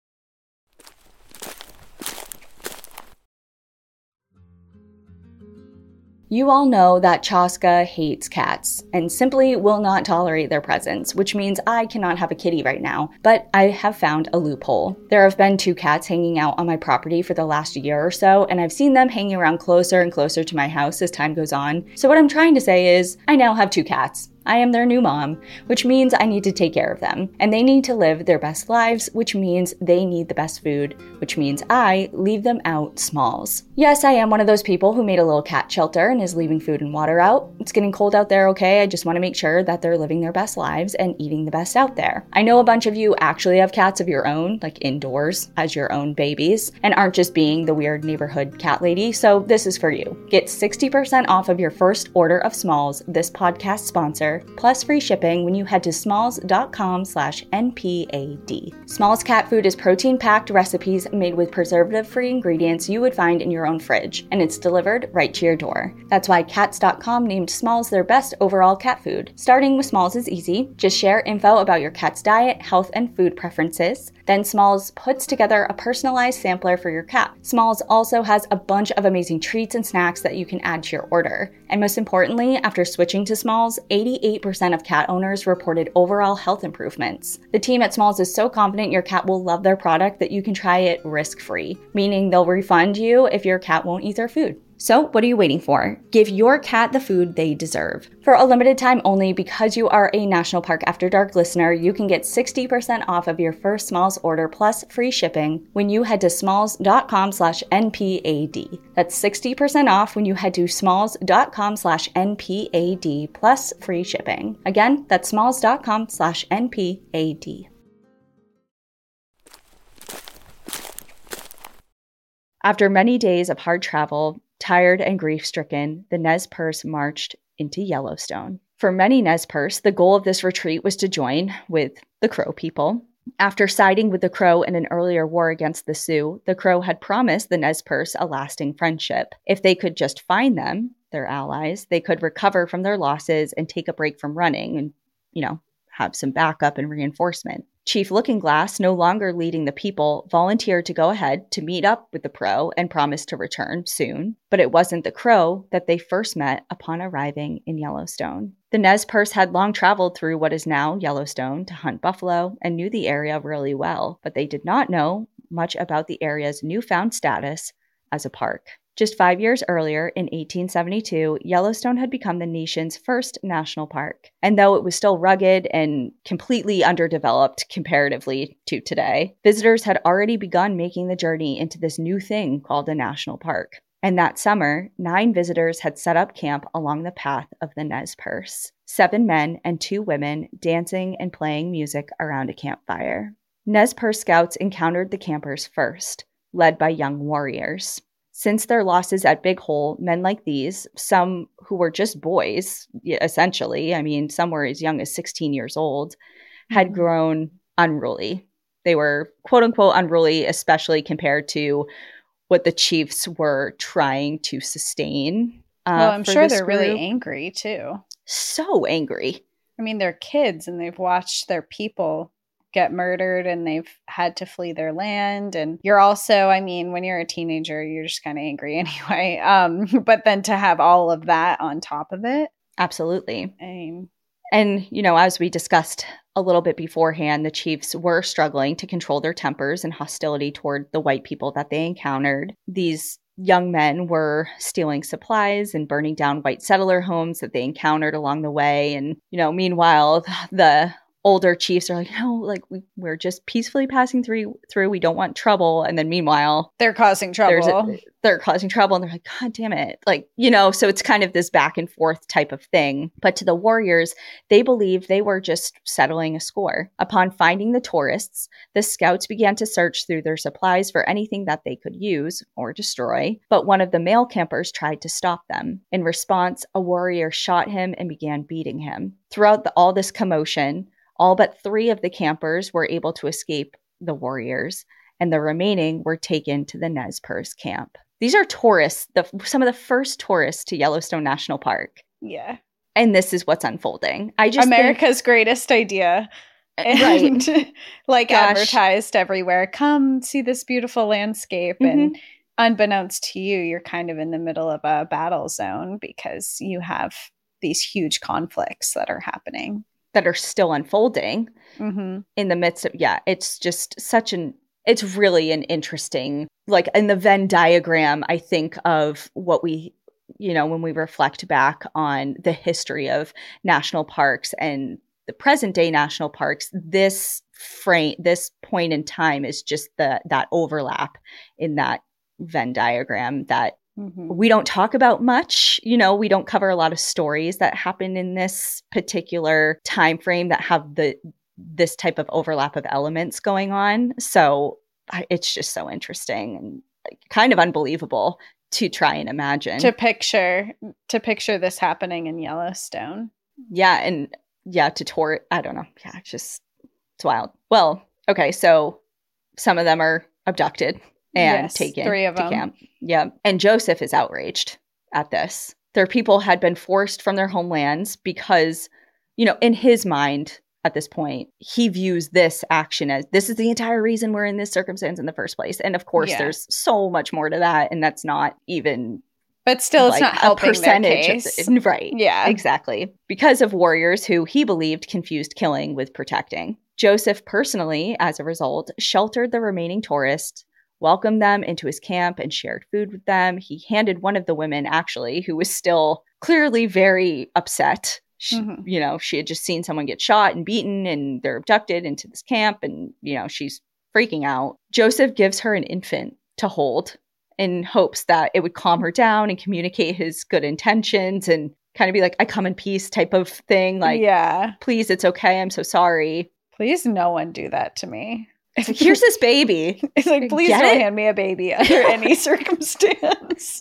You all know that Chaska hates cats and simply will not tolerate their presence, which means I cannot have a kitty right now, but I have found a loophole. There have been two cats hanging out on my property for the last year or so, and I've seen them hanging around closer and closer to my house as time goes on. So what I'm trying to say is, I now have two cats. I am their new mom, which means I need to take care of them. And they need to live their best lives, which means they need the best food, which means I leave them out Smalls. Yes, I am one of those people who made a little cat shelter and is leaving food and water out. It's getting cold out there, okay? I just want to make sure that they're living their best lives and eating the best out there. I know a bunch of you actually have cats of your own, like indoors, as your own babies, and aren't just being the weird neighborhood cat lady, so this is for you. Get sixty percent off of your first order of Smalls, this podcast sponsor, plus free shipping when you head to smalls.com slash NPAD. Smalls cat food is protein-packed recipes made with preservative-free ingredients you would find in your own fridge, and it's delivered right to your door. That's why cats dot com named Smalls their best overall cat food. Starting with Smalls is easy. Just share info about your cat's diet, health, and food preferences. Then Smalls puts together a personalized sampler for your cat. Smalls also has a bunch of amazing treats and snacks that you can add to your order. And most importantly, after switching to Smalls, eighty-eight percent of cat owners reported overall health improvements. The team at Smalls is so confident your cat will love their product that you can try it risk-free, meaning they'll refund you if your cat won't eat their food. So what are you waiting for? Give your cat the food they deserve. For a limited time only, because you are a National Park After Dark listener, you can get sixty percent off of your first Smalls order plus free shipping when you head to smalls.com slash NPAD. That's sixty percent off when you head to smalls.com slash NPAD plus free shipping. Again, that's smalls.com slash NPAD. After many days of hard travel, tired and grief-stricken, the Nez Perce marched into Yellowstone. For many Nez Perce, the goal of this retreat was to join with the Crow people. After siding with the Crow in an earlier war against the Sioux, the Crow had promised the Nez Perce a lasting friendship. If they could just find them, their allies, they could recover from their losses and take a break from running and, you know, have some backup and reinforcement. Chief Looking Glass, no longer leading the people, volunteered to go ahead to meet up with the Crow and promised to return soon. But it wasn't the Crow that they first met upon arriving in Yellowstone. The Nez Perce had long traveled through what is now Yellowstone to hunt buffalo and knew the area really well, but they did not know much about the area's newfound status as a park. Just five years earlier, in eighteen seventy-two, Yellowstone had become the nation's first national park. And though it was still rugged and completely underdeveloped comparatively to today, visitors had already begun making the journey into this new thing called a national park. And that summer, nine visitors had set up camp along the path of the Nez Perce. Seven men and two women dancing and playing music around a campfire. Nez Perce scouts encountered the campers first, led by young warriors. Since their losses at Big Hole, men like these, some who were just boys, essentially, I mean, some were as young as sixteen years old, had grown unruly. They were, quote unquote, unruly, especially compared to what the chiefs were trying to sustain. Uh, well, I'm sure they're group. really angry too. So angry. I mean, they're kids and they've watched their people get murdered and they've had to flee their land. And you're also, I mean, when you're a teenager, you're just kind of angry anyway. Um, but then to have all of that on top of it. Absolutely. I mean, and, you know, as we discussed a little bit beforehand, the chiefs were struggling to control their tempers and hostility toward the white people that they encountered. These young men were stealing supplies and burning down white settler homes that they encountered along the way. And, you know, meanwhile, the older chiefs are like, no, like we, we're just peacefully passing through through. We don't want trouble. And then meanwhile, they're causing trouble. A, they're causing trouble. And they're like, God damn it. Like, you know, so it's kind of this back and forth type of thing. But to the warriors, they believed they were just settling a score. Upon finding the tourists, the scouts began to search through their supplies for anything that they could use or destroy. But one of the male campers tried to stop them. In response, a warrior shot him and began beating him. Throughout the, all this commotion, all but three of the campers were able to escape the warriors, and the remaining were taken to the Nez Perce camp. These are tourists, the, some of the first tourists to Yellowstone National Park. Yeah. And this is what's unfolding. I just America's think, greatest idea. And right. like Gosh. advertised everywhere. Come see this beautiful landscape. Mm-hmm. And unbeknownst to you, you're kind of in the middle of a battle zone because you have these huge conflicts that are happening. That are still unfolding mm-hmm. in the midst of, yeah, it's just such an, it's really an interesting, like in the Venn diagram, I think of what we, you know, when we reflect back on the history of national parks and the present day national parks, this frame, this point in time is just the, that overlap in that Venn diagram that mm-hmm. we don't talk about much. You know, we don't cover a lot of stories that happen in this particular time frame that have the this type of overlap of elements going on. So I, it's just so interesting and like, kind of unbelievable to try and imagine. To picture, to picture this happening in Yellowstone. Yeah, and yeah, to tour. I don't know. Yeah, it's just it's wild. Well, okay, so some of them are abducted and yes, taken three of to them. camp. Yeah. And Joseph is outraged at this. Their people had been forced from their homelands because, you know, in his mind at this point, he views this action as this is the entire reason we're in this circumstance in the first place. And of course, yeah. there's so much more to that. And that's not even. But still, it's like not helping a percentage their case. Of the, right. Yeah. Exactly. Because of warriors who he believed confused killing with protecting. Joseph personally, as a result, sheltered the remaining tourists, welcomed them into his camp and shared food with them. He handed one of the women, actually, who was still clearly very upset. She, mm-hmm. You know, she had just seen someone get shot and beaten and they're abducted into this camp and, you know, she's freaking out. Joseph gives her an infant to hold in hopes that it would calm her down and communicate his good intentions and kind of be like, I come in peace type of thing. Like, yeah, please, it's okay. I'm so sorry. Please, no one do that to me. It's like, here's this baby. It's like, please Get don't it? hand me a baby under any circumstance.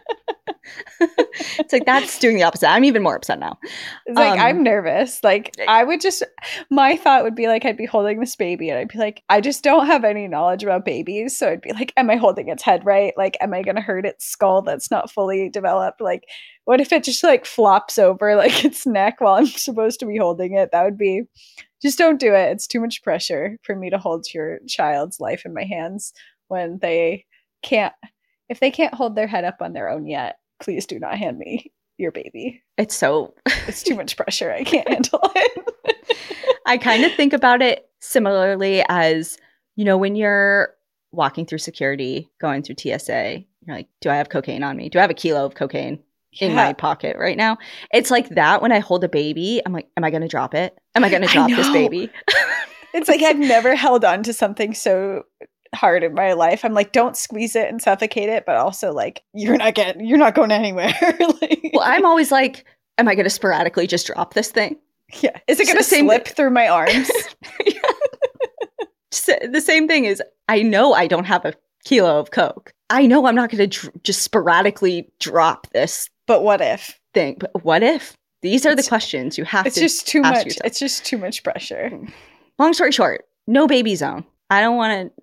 It's like, that's doing the opposite. I'm even more upset now. It's like, um, I'm nervous. Like, I would just, my thought would be like, I'd be holding this baby and I'd be like, I just don't have any knowledge about babies. So I'd be like, am I holding its head right? Like, am I going to hurt its skull that's not fully developed? Like, what if it just like flops over like its neck while I'm supposed to be holding it? That would be, just don't do it. It's too much pressure for me to hold your child's life in my hands when they can't, if they can't hold their head up on their own yet. Please do not hand me your baby. It's so... it's too much pressure. I can't handle it. I kind of think about it similarly as, you know, when you're walking through security, going through T S A, you're like, do I have cocaine on me? Do I have a kilo of cocaine yeah. in my pocket right now? It's like that when I hold a baby. I'm like, am I going to drop it? Am I going to drop this baby? It's like I've never held on to something so... hard in my life. I'm like, don't squeeze it and suffocate it, but also like, you're not getting, you're not going anywhere. Like, well, I'm always like, am I going to sporadically just drop this thing? Yeah. Is it going to slip through my arms? Yeah. The same thing is, I know I don't have a kilo of Coke. I know I'm not going to dr- just sporadically drop this. But what if? Thing. But what if? These are it's, the questions you have it's to It's just too ask much. yourself. It's just too much pressure. Long story short, no baby zone. I don't want to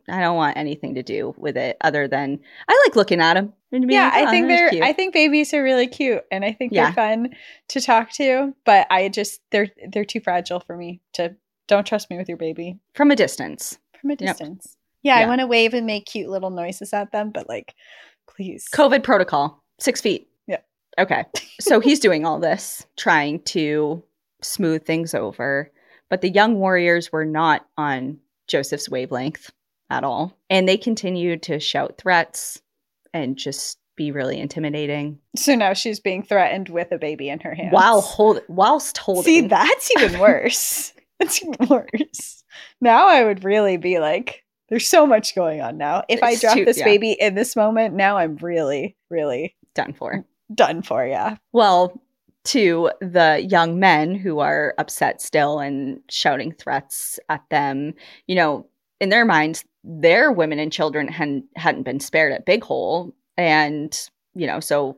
I don't want anything to do with it other than I like looking at them. Yeah, I think they're cute. I think babies are really cute, and I think yeah. they're fun to talk to, but I just they're they're too fragile for me to don't trust me with your baby. From a distance. From a distance. Yep. Yeah, yeah, I want to wave and make cute little noises at them, but like please. COVID protocol. Six feet. Yeah. Okay. So he's doing all this, trying to smooth things over, but the young warriors were not on Joseph's wavelength at all. And they continued to shout threats and just be really intimidating. So now she's being threatened with a baby in her hands. While hold, whilst holding. See, that's even worse. That's even worse. Now I would really be like, there's so much going on now. If it's I drop too, this yeah. baby in this moment, now I'm really, really done for. Done for, yeah. Well, to the young men who are upset still and shouting threats at them, you know, in their minds, their women and children hadn't, hadn't been spared at Big Hole. And, you know, so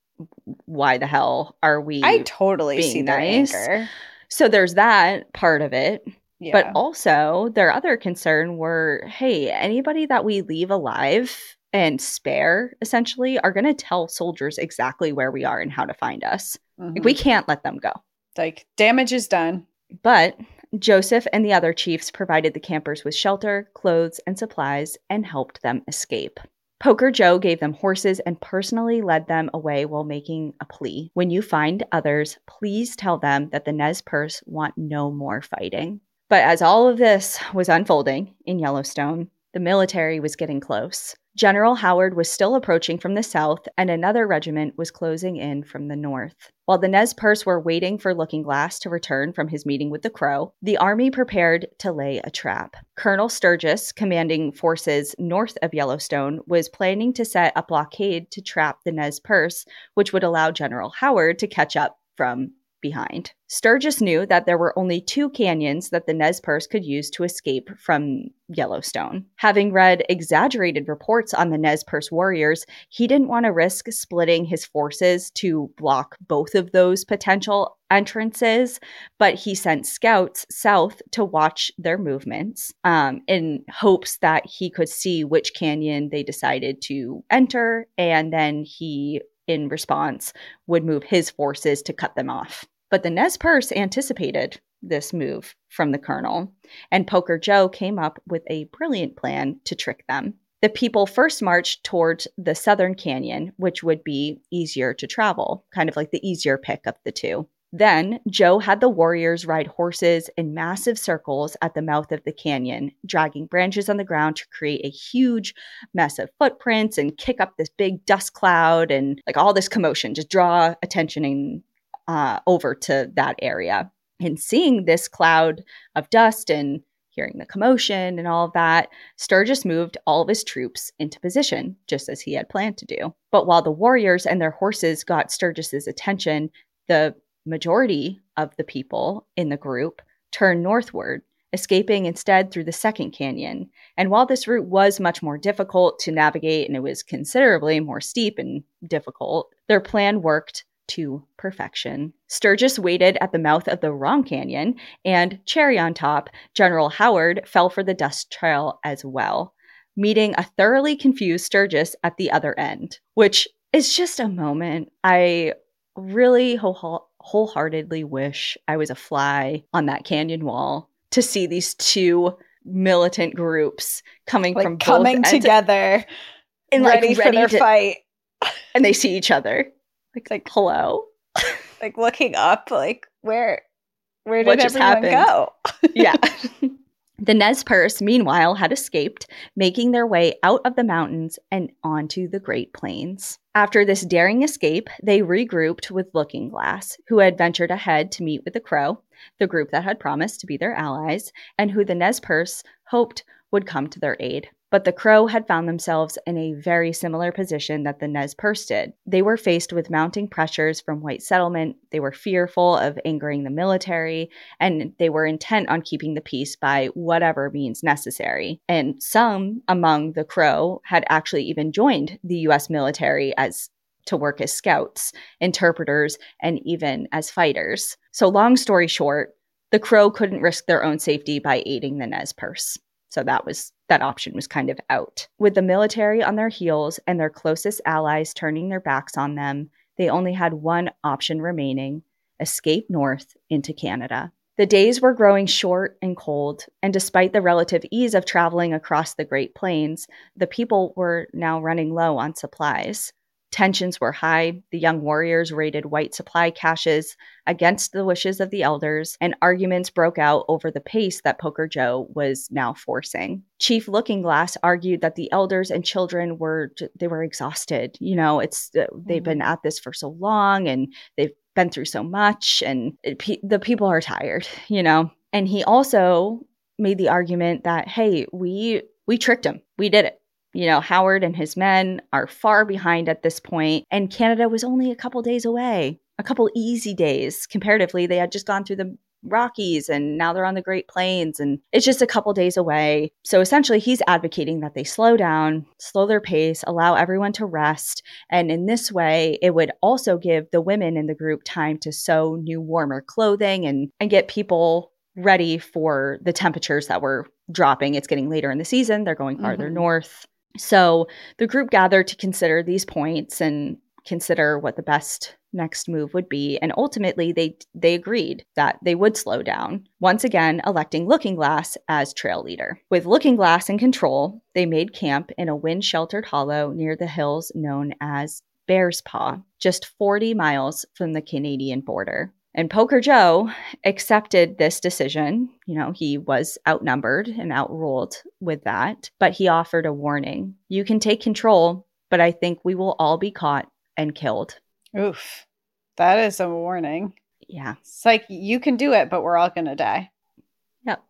why the hell are we I totally being see their nice? Anger. So there's that part of it. Yeah. But also their other concern were, hey, anybody that we leave alive and spare, essentially, are going to tell soldiers exactly where we are and how to find us. Mm-hmm. Like, we can't let them go. Like, damage is done. But Joseph and the other chiefs provided the campers with shelter, clothes, and supplies and helped them escape. Poker Joe gave them horses and personally led them away while making a plea. When you find others, please tell them that the Nez Perce want no more fighting. But as all of this was unfolding in Yellowstone, the military was getting close. General Howard was still approaching from the south, and another regiment was closing in from the north. While the Nez Perce were waiting for Looking Glass to return from his meeting with the Crow, the army prepared to lay a trap. Colonel Sturgis, commanding forces north of Yellowstone, was planning to set a blockade to trap the Nez Perce, which would allow General Howard to catch up from behind. Sturgis knew that there were only two canyons that the Nez Perce could use to escape from Yellowstone. Having read exaggerated reports on the Nez Perce warriors, he didn't want to risk splitting his forces to block both of those potential entrances, but he sent scouts south to watch their movements um, in hopes that he could see which canyon they decided to enter, and then he, in response, would move his forces to cut them off. But the Nez Perce anticipated this move from the colonel, and Poker Joe came up with a brilliant plan to trick them. The people first marched towards the southern canyon, which would be easier to travel, kind of like the easier pick of the two. Then Joe had the warriors ride horses in massive circles at the mouth of the canyon, dragging branches on the ground to create a huge mess of footprints and kick up this big dust cloud and like all this commotion, just draw attention and, uh, over to that area. And seeing this cloud of dust and hearing the commotion and all of that, Sturgis moved all of his troops into position, just as he had planned to do. But while the warriors and their horses got Sturgis's attention, the majority of the people in the group turned northward, escaping instead through the second canyon. And while this route was much more difficult to navigate and it was considerably more steep and difficult, their plan worked to perfection. Sturgis waited at the mouth of the wrong canyon, and cherry on top, General Howard fell for the dust trail as well, meeting a thoroughly confused Sturgis at the other end, which is just a moment I really whole- wholeheartedly wish I was a fly on that canyon wall to see these two militant groups coming like from both coming ends together and ready, like, for ready their to, fight, and they see each other. Like, like hello? Like looking up, like where where did what just everyone happened? go? Yeah. The Nez Perce, meanwhile, had escaped, making their way out of the mountains and onto the Great Plains. After this daring escape, they regrouped with Looking Glass, who had ventured ahead to meet with the Crow, the group that had promised to be their allies, and who the Nez Perce hoped would come to their aid. But the Crow had found themselves in a very similar position that the Nez Perce did. They were faced with mounting pressures from white settlement, they were fearful of angering the military, and they were intent on keeping the peace by whatever means necessary. And some among the Crow had actually even joined the U S military as to work as scouts, interpreters, and even as fighters. So long story short, the Crow couldn't risk their own safety by aiding the Nez Perce. So that was that option was kind of out. With the military on their heels and their closest allies turning their backs on them, they only had one option remaining: escape north into Canada. The days were growing short and cold, and despite the relative ease of traveling across the Great Plains, the people were now running low on supplies. Tensions were high. The young warriors raided white supply caches against the wishes of the elders, and arguments broke out over the pace that Poker Joe was now forcing. Chief Lookingglass argued that the elders and children were they were exhausted. You know, it's uh, they've been at this for so long, and they've been through so much, and it, the people are tired. You know, and he also made the argument that, hey, we we tricked him. We did it. You know, Howard and his men are far behind at this point, and Canada was only a couple days away, a couple easy days. Comparatively, they had just gone through the Rockies, and now they're on the Great Plains, and it's just a couple days away. So essentially, he's advocating that they slow down, slow their pace, allow everyone to rest. And in this way, it would also give the women in the group time to sew new, warmer clothing and, and get people ready for the temperatures that were dropping. It's getting later in the season. They're going farther mm-hmm. north. So the group gathered to consider these points and consider what the best next move would be. And ultimately, they they agreed that they would slow down, once again electing Lookingglass as trail leader. With Lookingglass in control, they made camp in a wind-sheltered hollow near the hills known as Bear's Paw, just forty miles from the Canadian border. And Poker Joe accepted this decision. You know, he was outnumbered and outruled with that, but he offered a warning. You can take control, but I think we will all be caught and killed. Oof. That is a warning. Yeah. It's like, you can do it, but we're all going to die. Yep.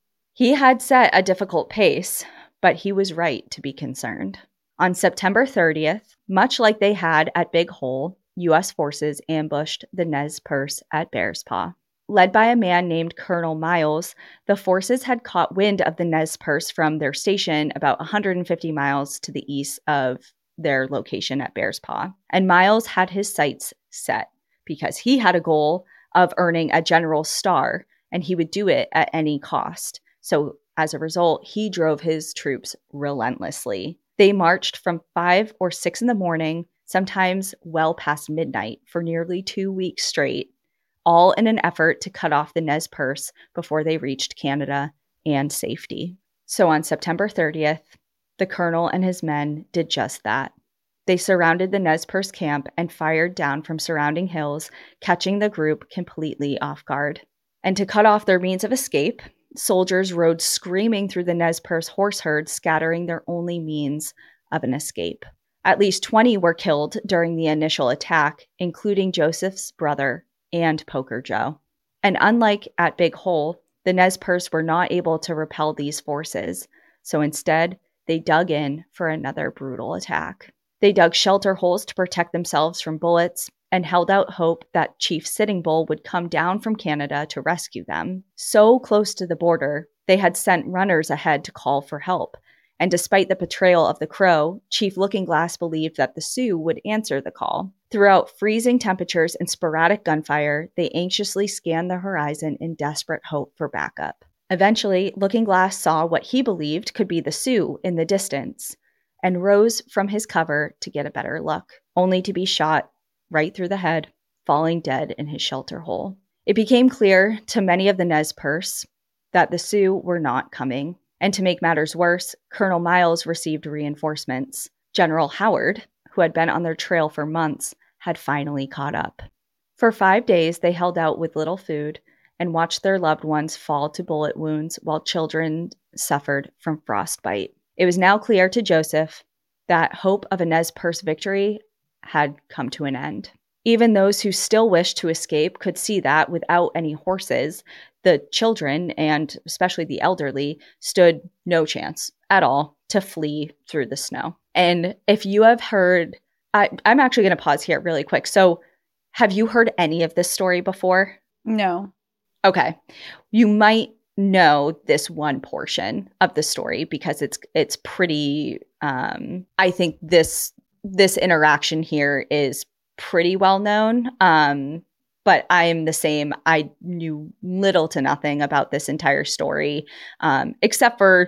He had set a difficult pace, but he was right to be concerned. On September thirtieth, much like they had at Big Hole, U S forces ambushed the Nez Perce at Bear's Paw. Led by a man named Colonel Miles, the forces had caught wind of the Nez Perce from their station about one hundred fifty miles to the east of their location at Bear's Paw. And Miles had his sights set because he had a goal of earning a general's star, and he would do it at any cost. So as a result, he drove his troops relentlessly. They marched from five or six in the morning, sometimes well past midnight, for nearly two weeks straight, all in an effort to cut off the Nez Perce before they reached Canada and safety. So on September thirtieth, the colonel and his men did just that. They surrounded the Nez Perce camp and fired down from surrounding hills, catching the group completely off guard. And to cut off their means of escape, soldiers rode screaming through the Nez Perce horse herd, scattering their only means of an escape. At least twenty were killed during the initial attack, including Joseph's brother and Poker Joe. And unlike at Big Hole, the Nez Perce were not able to repel these forces. So instead, they dug in for another brutal attack. They dug shelter holes to protect themselves from bullets and held out hope that Chief Sitting Bull would come down from Canada to rescue them. So close to the border, they had sent runners ahead to call for help. And despite the betrayal of the Crow, Chief Lookingglass believed that the Sioux would answer the call. Throughout freezing temperatures and sporadic gunfire, they anxiously scanned the horizon in desperate hope for backup. Eventually, Lookingglass saw what he believed could be the Sioux in the distance and rose from his cover to get a better look, only to be shot right through the head, falling dead in his shelter hole. It became clear to many of the Nez Perce that the Sioux were not coming. And to make matters worse, Colonel Miles received reinforcements. General Howard, who had been on their trail for months, had finally caught up. For five days, they held out with little food and watched their loved ones fall to bullet wounds while children suffered from frostbite. It was now clear to Joseph that hope of a Nez Perce victory had come to an end. Even those who still wished to escape could see that without any horses, the children, and especially the elderly, stood no chance at all to flee through the snow. And if you have heard, I, I'm actually going to pause here really quick. So have you heard any of this story before? No. Okay. You might know this one portion of the story because it's it's pretty, um, I think this this interaction here is pretty well known. Um, but I'm the same. I knew little to nothing about this entire story, um, except for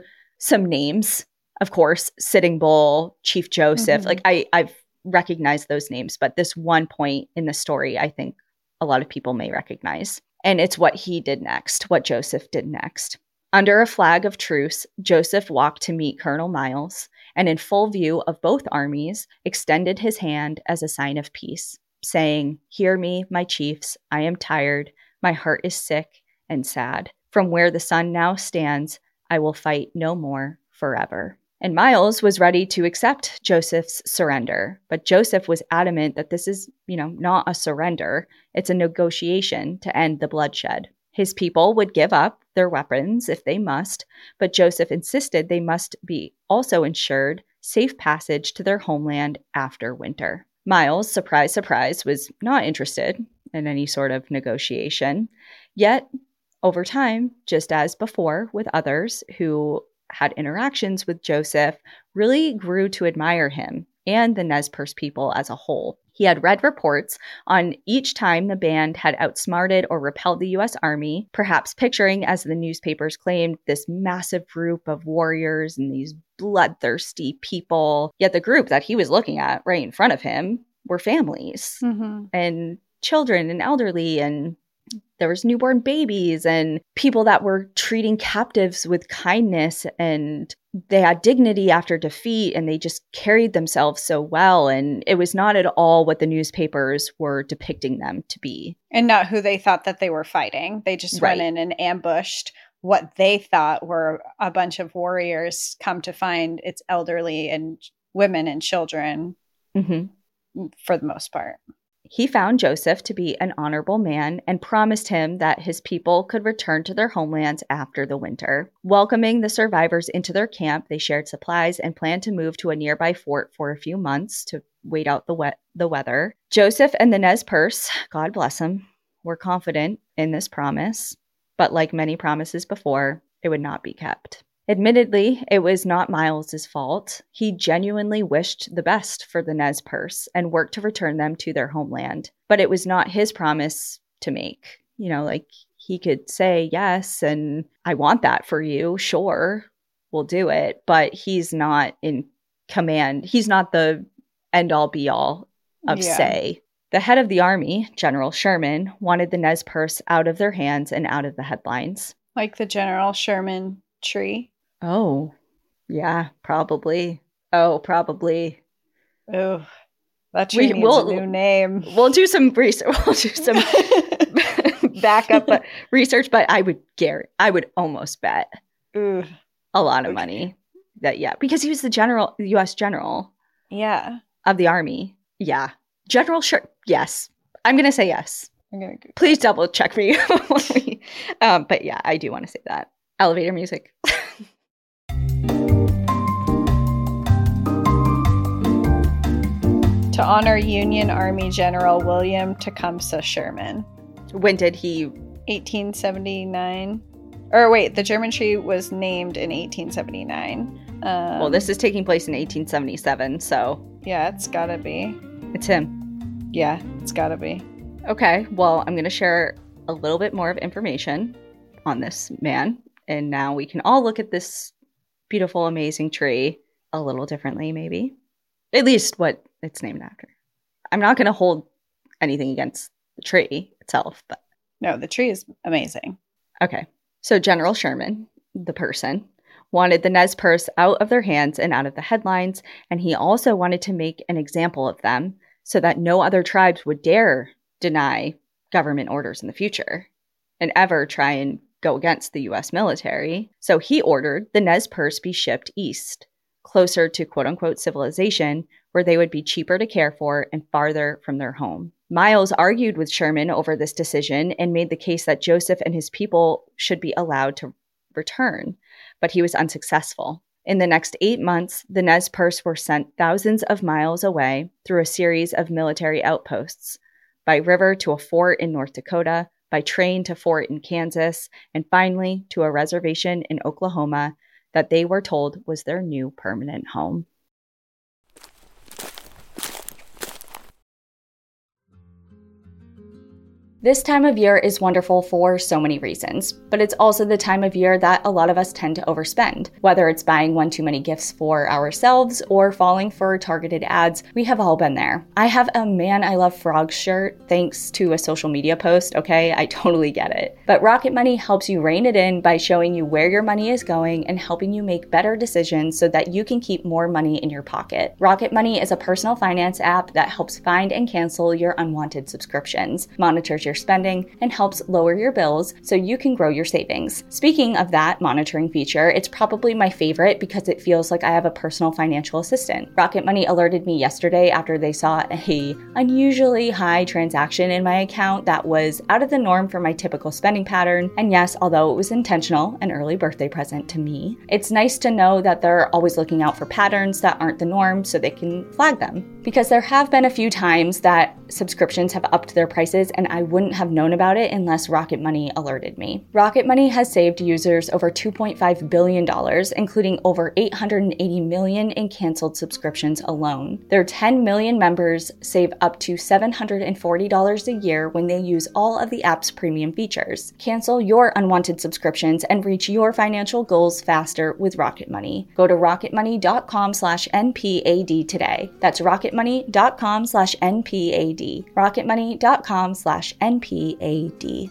some names, of course, Sitting Bull, Chief Joseph. Mm-hmm. Like I, I've recognized those names, but this one point in the story, I think a lot of people may recognize. And it's what he did next, what Joseph did next. Under a flag of truce, Joseph walked to meet Colonel Miles, and in full view of both armies, extended his hand as a sign of peace, saying, "Hear me, my chiefs, I am tired, my heart is sick and sad. From where the sun now stands, I will fight no more forever." And Miles was ready to accept Joseph's surrender, but Joseph was adamant that this is, you know, not a surrender. It's a negotiation to end the bloodshed. His people would give up their weapons if they must, but Joseph insisted they must be also ensured safe passage to their homeland after winter. Miles, surprise, surprise, was not interested in any sort of negotiation. Yet, over time, just as before with others who had interactions with Joseph, really grew to admire him and the Nez Perce people as a whole. He had read reports on each time the band had outsmarted or repelled the U S Army, perhaps picturing, as the newspapers claimed, this massive group of warriors and these bloodthirsty people. Yet the group that he was looking at right in front of him were families mm-hmm. and children and elderly, and there was newborn babies and people that were treating captives with kindness, and they had dignity after defeat, and they just carried themselves so well. And it was not at all what the newspapers were depicting them to be. And not who they thought that they were fighting. They just right. went in and ambushed what they thought were a bunch of warriors. Come to find it's elderly and women and children mm-hmm. for the most part. He found Joseph to be an honorable man and promised him that his people could return to their homelands after the winter. Welcoming the survivors into their camp, they shared supplies and planned to move to a nearby fort for a few months to wait out the wet the weather. Joseph and the Nez Perce, God bless them, were confident in this promise, but like many promises before, it would not be kept. Admittedly, it was not Miles's fault. He genuinely wished the best for the Nez Perce and worked to return them to their homeland. But it was not his promise to make. You know, like he could say, yes, and I want that for you. Sure, we'll do it. But he's not in command. He's not the end-all be-all of yeah. say. The head of the army, General Sherman, wanted the Nez Perce out of their hands and out of the headlines. Like the General Sherman tree. Oh, yeah, probably. Oh, probably. Oh, that tree we, needs we'll, a new name. We'll do some research. We'll do some backup research, but I would guarantee, I would almost bet Ooh. a lot of okay. money that, yeah, because he was the general, U S general. Yeah. Of the army. Yeah. General Sher. Yes. I'm going to say yes. I'm gonna go. Please double check me. um, but yeah, I do want to say that. Elevator music. To honor Union Army General William Tecumseh Sherman. When did he? eighteen seventy-nine. Or wait, the German tree was named in eighteen seventy-nine. Um, well, this is taking place in eighteen seventy-seven, so. Yeah, it's gotta be. It's him. Yeah, it's gotta be. Okay, well, I'm going to share a little bit more of information on this man. And now we can all look at this beautiful, amazing tree a little differently, maybe. At least what it's named after. I'm not going to hold anything against the tree itself, but. No, the tree is amazing. Okay. So General Sherman, the person, wanted the Nez Perce out of their hands and out of the headlines, and he also wanted to make an example of them so that no other tribes would dare deny government orders in the future and ever try and go against the U S military. So he ordered the Nez Perce be shipped east, closer to quote-unquote civilization, where they would be cheaper to care for and farther from their home. Miles argued with Sherman over this decision and made the case that Joseph and his people should be allowed to return, but he was unsuccessful. In the next eight months, the Nez Perce were sent thousands of miles away through a series of military outposts, by river to a fort in North Dakota, by train to fort in Kansas, and finally to a reservation in Oklahoma that they were told was their new permanent home. This time of year is wonderful for so many reasons, but it's also the time of year that a lot of us tend to overspend. Whether it's buying one too many gifts for ourselves or falling for targeted ads, we have all been there. I have a Man I Love Frogs shirt thanks to a social media post, okay? I totally get it. But Rocket Money helps you rein it in by showing you where your money is going and helping you make better decisions so that you can keep more money in your pocket. Rocket Money is a personal finance app that helps find and cancel your unwanted subscriptions, monitors your spending, and helps lower your bills so you can grow your savings. Speaking of that monitoring feature, it's probably my favorite because it feels like I have a personal financial assistant. Rocket Money alerted me yesterday after they saw a unusually high transaction in my account that was out of the norm for my typical spending pattern. And yes, although it was intentional, an early birthday present to me, it's nice to know that they're always looking out for patterns that aren't the norm so they can flag them. Because there have been a few times that subscriptions have upped their prices and I wouldn't have known about it unless Rocket Money alerted me. Rocket Money has saved users over two point five billion dollars, including over eight hundred eighty million dollars in canceled subscriptions alone. Their ten million members save up to seven hundred forty dollars a year when they use all of the app's premium features. Cancel your unwanted subscriptions and reach your financial goals faster with Rocket Money. Go to rocketmoney.com slash NPAD today. That's rocketmoney.com slash NPAD. rocketmoney.com slash N P A D.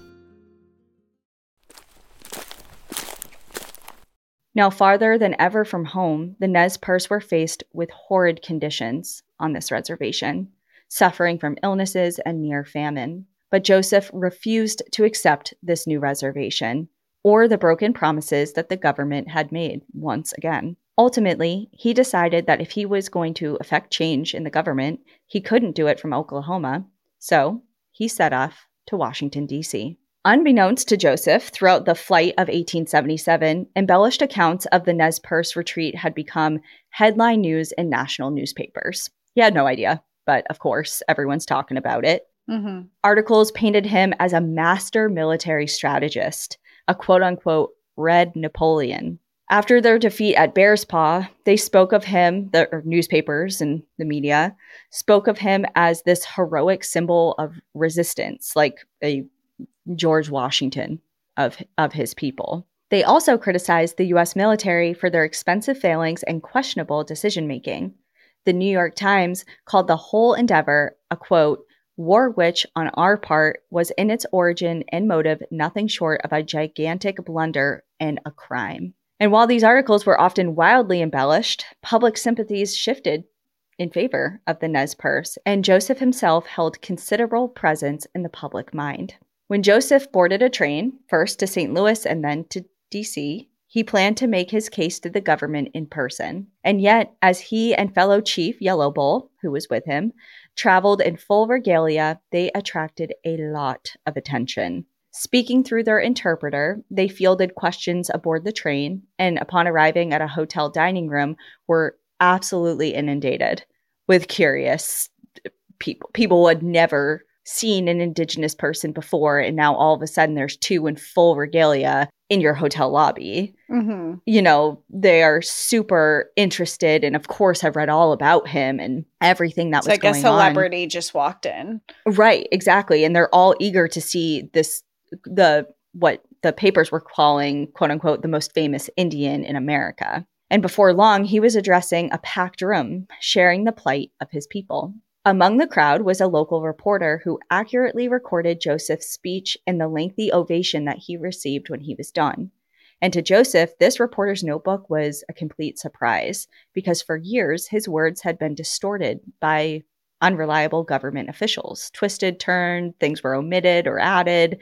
Now, farther than ever from home, the Nez Perce were faced with horrid conditions on this reservation, suffering from illnesses and near famine. But Joseph refused to accept this new reservation or the broken promises that the government had made once again. Ultimately, he decided that if he was going to effect change in the government, he couldn't do it from Oklahoma, so he set off to Washington, D C Unbeknownst to Joseph, throughout the flight of eighteen seventy-seven, embellished accounts of the Nez Perce retreat had become headline news in national newspapers. He had no idea, but of course, everyone's talking about it. Mm-hmm. Articles painted him as a master military strategist, a quote-unquote Red Napoleon. After their defeat at Bears Paw, they spoke of him, the newspapers and the media, spoke of him as this heroic symbol of resistance, like a George Washington of, of his people. They also criticized the U S military for their expensive failings and questionable decision-making. The New York Times called the whole endeavor a, quote, war which, on our part, was in its origin and motive nothing short of a gigantic blunder and a crime. And while these articles were often wildly embellished, public sympathies shifted in favor of the Nez Perce, and Joseph himself held considerable presence in the public mind. When Joseph boarded a train, first to Saint Louis and then to D C, he planned to make his case to the government in person. And yet, as he and fellow chief Yellow Bull, who was with him, traveled in full regalia, they attracted a lot of attention. Speaking through their interpreter, they fielded questions aboard the train, and upon arriving at a hotel dining room, were absolutely inundated with curious people. People who had never seen an Indigenous person before, and now all of a sudden there's two in full regalia in your hotel lobby. Mm-hmm. You know, they are super interested and of course have read all about him and everything that it's was like going on. Like a celebrity on. Just walked in. Right, exactly. And they're all eager to see this, the what the papers were calling, quote unquote, the most famous Indian in America. And before long, he was addressing a packed room, sharing the plight of his people. Among the crowd was a local reporter who accurately recorded Joseph's speech and the lengthy ovation that he received when he was done. And to Joseph, this reporter's notebook was a complete surprise because for years his words had been distorted by unreliable government officials. Twisted, turned, things were omitted or added.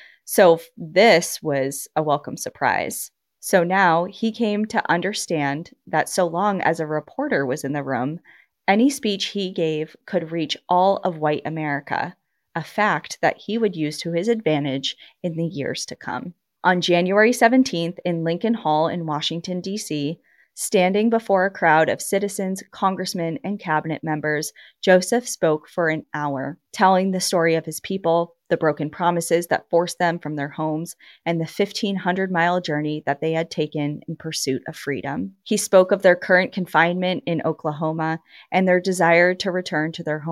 So this was a welcome surprise. So now he came to understand that so long as a reporter was in the room, any speech he gave could reach all of white America, a fact that he would use to his advantage in the years to come. On January seventeenth in Lincoln Hall in Washington, D C, standing before a crowd of citizens, congressmen, and cabinet members, Joseph spoke for an hour, telling the story of his people, the broken promises that forced them from their homes, and the fifteen hundred mile journey that they had taken in pursuit of freedom. He spoke of their current confinement in Oklahoma and their desire to return to their home.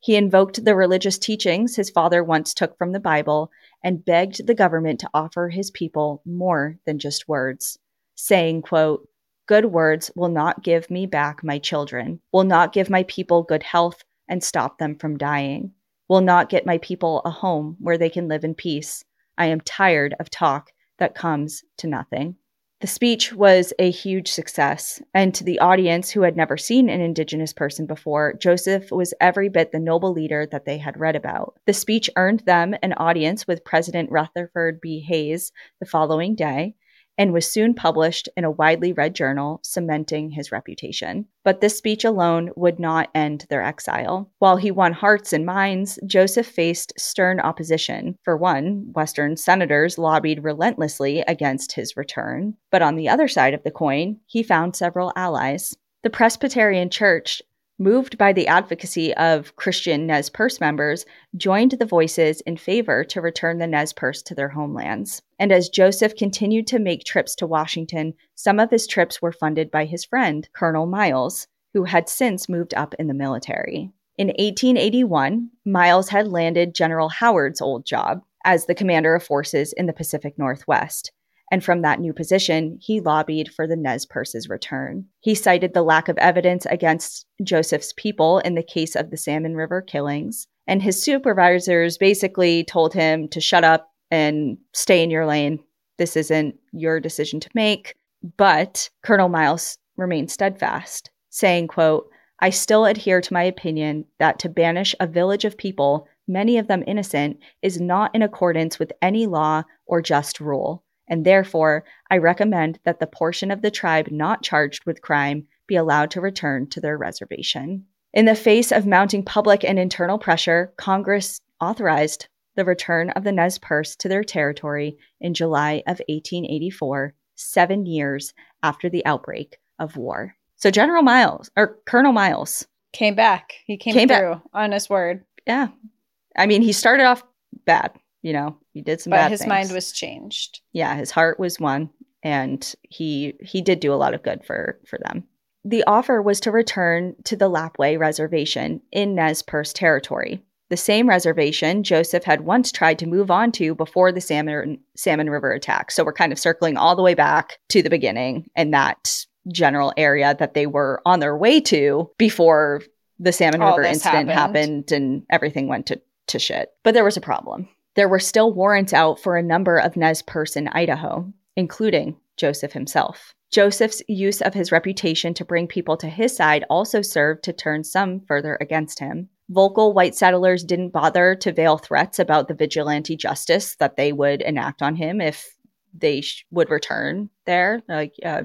He invoked the religious teachings his father once took from the Bible and begged the government to offer his people more than just words, saying, quote, "Good words will not give me back my children, will not give my people good health and stop them from dying, will not get my people a home where they can live in peace. I am tired of talk that comes to nothing." The speech was a huge success, and to the audience who had never seen an Indigenous person before, Joseph was every bit the noble leader that they had read about. The speech earned them an audience with President Rutherford B. Hayes the following day, and was soon published in a widely read journal, cementing his reputation. But this speech alone would not end their exile. While he won hearts and minds, Joseph faced stern opposition. For one, Western senators lobbied relentlessly against his return. But on the other side of the coin, he found several allies. The Presbyterian Church, moved by the advocacy of Christian Nez Perce members, joined the voices in favor to return the Nez Perce to their homelands. And as Joseph continued to make trips to Washington, some of his trips were funded by his friend, Colonel Miles, who had since moved up in the military. In eighteen eighty-one, Miles had landed General Howard's old job as the commander of forces in the Pacific Northwest. And from that new position, he lobbied for the Nez Perce's return. He cited the lack of evidence against Joseph's people in the case of the Salmon River killings, and his supervisors basically told him to shut up and stay in your lane. This isn't your decision to make. But Colonel Miles remained steadfast, saying, quote, "I still adhere to my opinion that to banish a village of people, many of them innocent, is not in accordance with any law or just rule. And therefore, I recommend that the portion of the tribe not charged with crime be allowed to return to their reservation." In the face of mounting public and internal pressure, Congress authorized the return of the Nez Perce to their territory in July of eighteen eighty-four, seven years after the outbreak of war. So General Miles, or Colonel Miles, came back. He came, came through back. On his word. Yeah. I mean, he started off bad. You know, he did some but bad his things. mind was changed. Yeah, his heart was won, and he he did do a lot of good for, for them. The offer was to return to the Lapwai Reservation in Nez Perce territory, the same reservation Joseph had once tried to move on to before the Salmon, Salmon River attack. So we're kind of circling all the way back to the beginning and that general area that they were on their way to before the Salmon all River incident happened. happened and everything went to, to shit. But there was a problem. There were still warrants out for a number of Nez Perce in Idaho, including Joseph himself. Joseph's use of his reputation to bring people to his side also served to turn some further against him. Vocal white settlers didn't bother to veil threats about the vigilante justice that they would enact on him if they sh- would return there. Like, uh,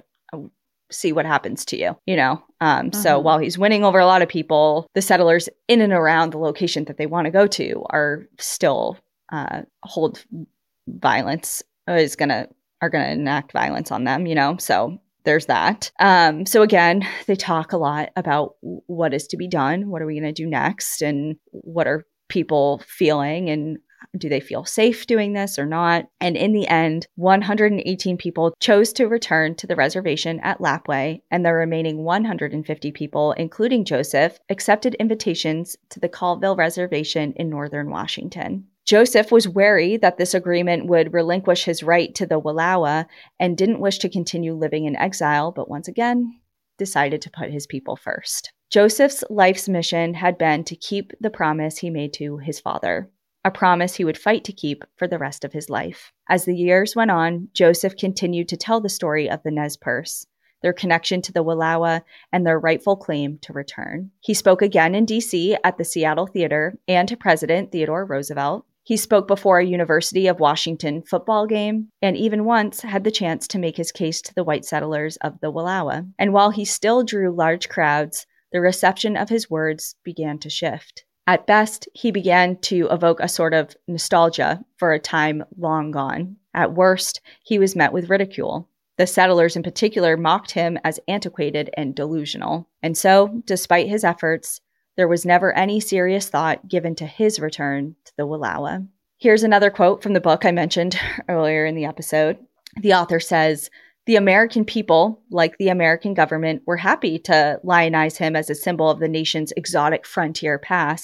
see what happens to you, you know? Um, mm-hmm. So while he's winning over a lot of people, the settlers in and around the location that they want to go to are still uh, hold violence, uh, is going to, are going to enact violence on them, you know? So there's that. Um, so again, they talk a lot about what is to be done. What are we going to do next? And what are people feeling? And do they feel safe doing this or not? And in the end, one hundred eighteen people chose to return to the reservation at Lapwai, and the remaining one hundred fifty people, including Joseph, accepted invitations to the Colville Reservation in northern Washington. Joseph was wary that this agreement would relinquish his right to the Wallowa and didn't wish to continue living in exile, but once again, decided to put his people first. Joseph's life's mission had been to keep the promise he made to his father, a promise he would fight to keep for the rest of his life. As the years went on, Joseph continued to tell the story of the Nez Perce, their connection to the Wallowa, and their rightful claim to return. He spoke again in D C at the Seattle Theater and to President Theodore Roosevelt. He spoke before a University of Washington football game, and even once had the chance to make his case to the white settlers of the Wallowa. And while he still drew large crowds, the reception of his words began to shift. At best, he began to evoke a sort of nostalgia for a time long gone. At worst, he was met with ridicule. The settlers in particular mocked him as antiquated and delusional. And so, despite his efforts, there was never any serious thought given to his return to the Wallowa. Here's another quote from the book I mentioned earlier in the episode. The author says, "The American people, like the American government, were happy to lionize him as a symbol of the nation's exotic frontier past,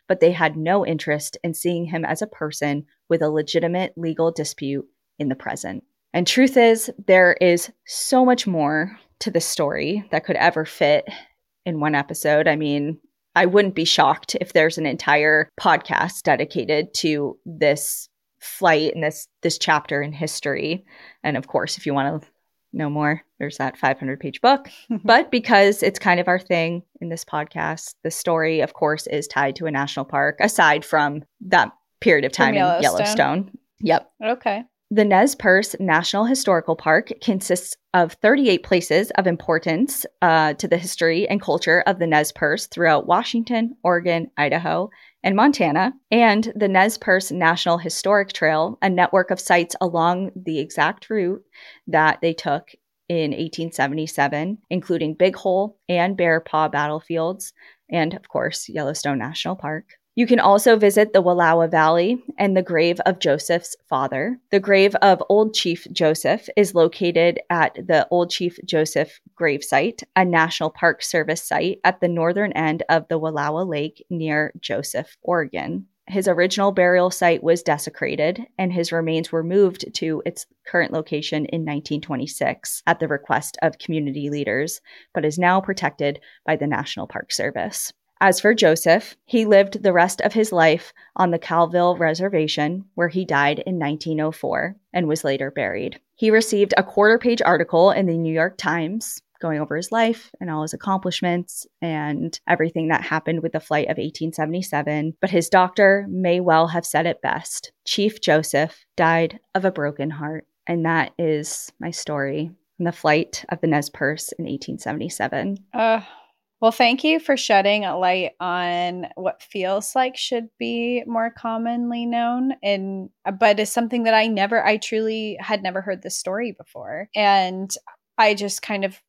but they had no interest in seeing him as a person with a legitimate legal dispute in the present. And truth is, there is so much more to this story that could ever fit in one episode. I mean, I wouldn't be shocked if there's an entire podcast dedicated to this flight and this this chapter in history. And of course, if you want to know more, there's that five hundred page book. But because it's kind of our thing in this podcast, the story, of course, is tied to a national park, aside from that period of time Yellowstone. in Yellowstone. Yep. Okay. The Nez Perce National Historical Park consists of thirty-eight places of importance uh, to the history and culture of the Nez Perce throughout Washington, Oregon, Idaho, and Montana, and the Nez Perce National Historic Trail, a network of sites along the exact route that they took in eighteen seventy-seven, including Big Hole and Bear Paw battlefields, and, of course, Yellowstone National Park. You can also visit the Wallowa Valley and the grave of Joseph's father. The grave of Old Chief Joseph is located at the Old Chief Joseph gravesite, a National Park Service site at the northern end of the Wallowa Lake near Joseph, Oregon. His original burial site was desecrated, and his remains were moved to its current location in nineteen twenty-six at the request of community leaders, but is now protected by the National Park Service. As for Joseph, he lived the rest of his life on the Calville Reservation, where he died in nineteen oh four and was later buried. He received a quarter-page article in the New York Times going over his life and all his accomplishments and everything that happened with the flight of eighteen seventy-seven, but his doctor may well have said it best. Chief Joseph died of a broken heart, and that is my story on the flight of the Nez Perce in eighteen seventy-seven. Uh Well, thank you for shedding a light on what feels like should be more commonly known, and but is something that I never, I truly had never heard this story before. And I just kind of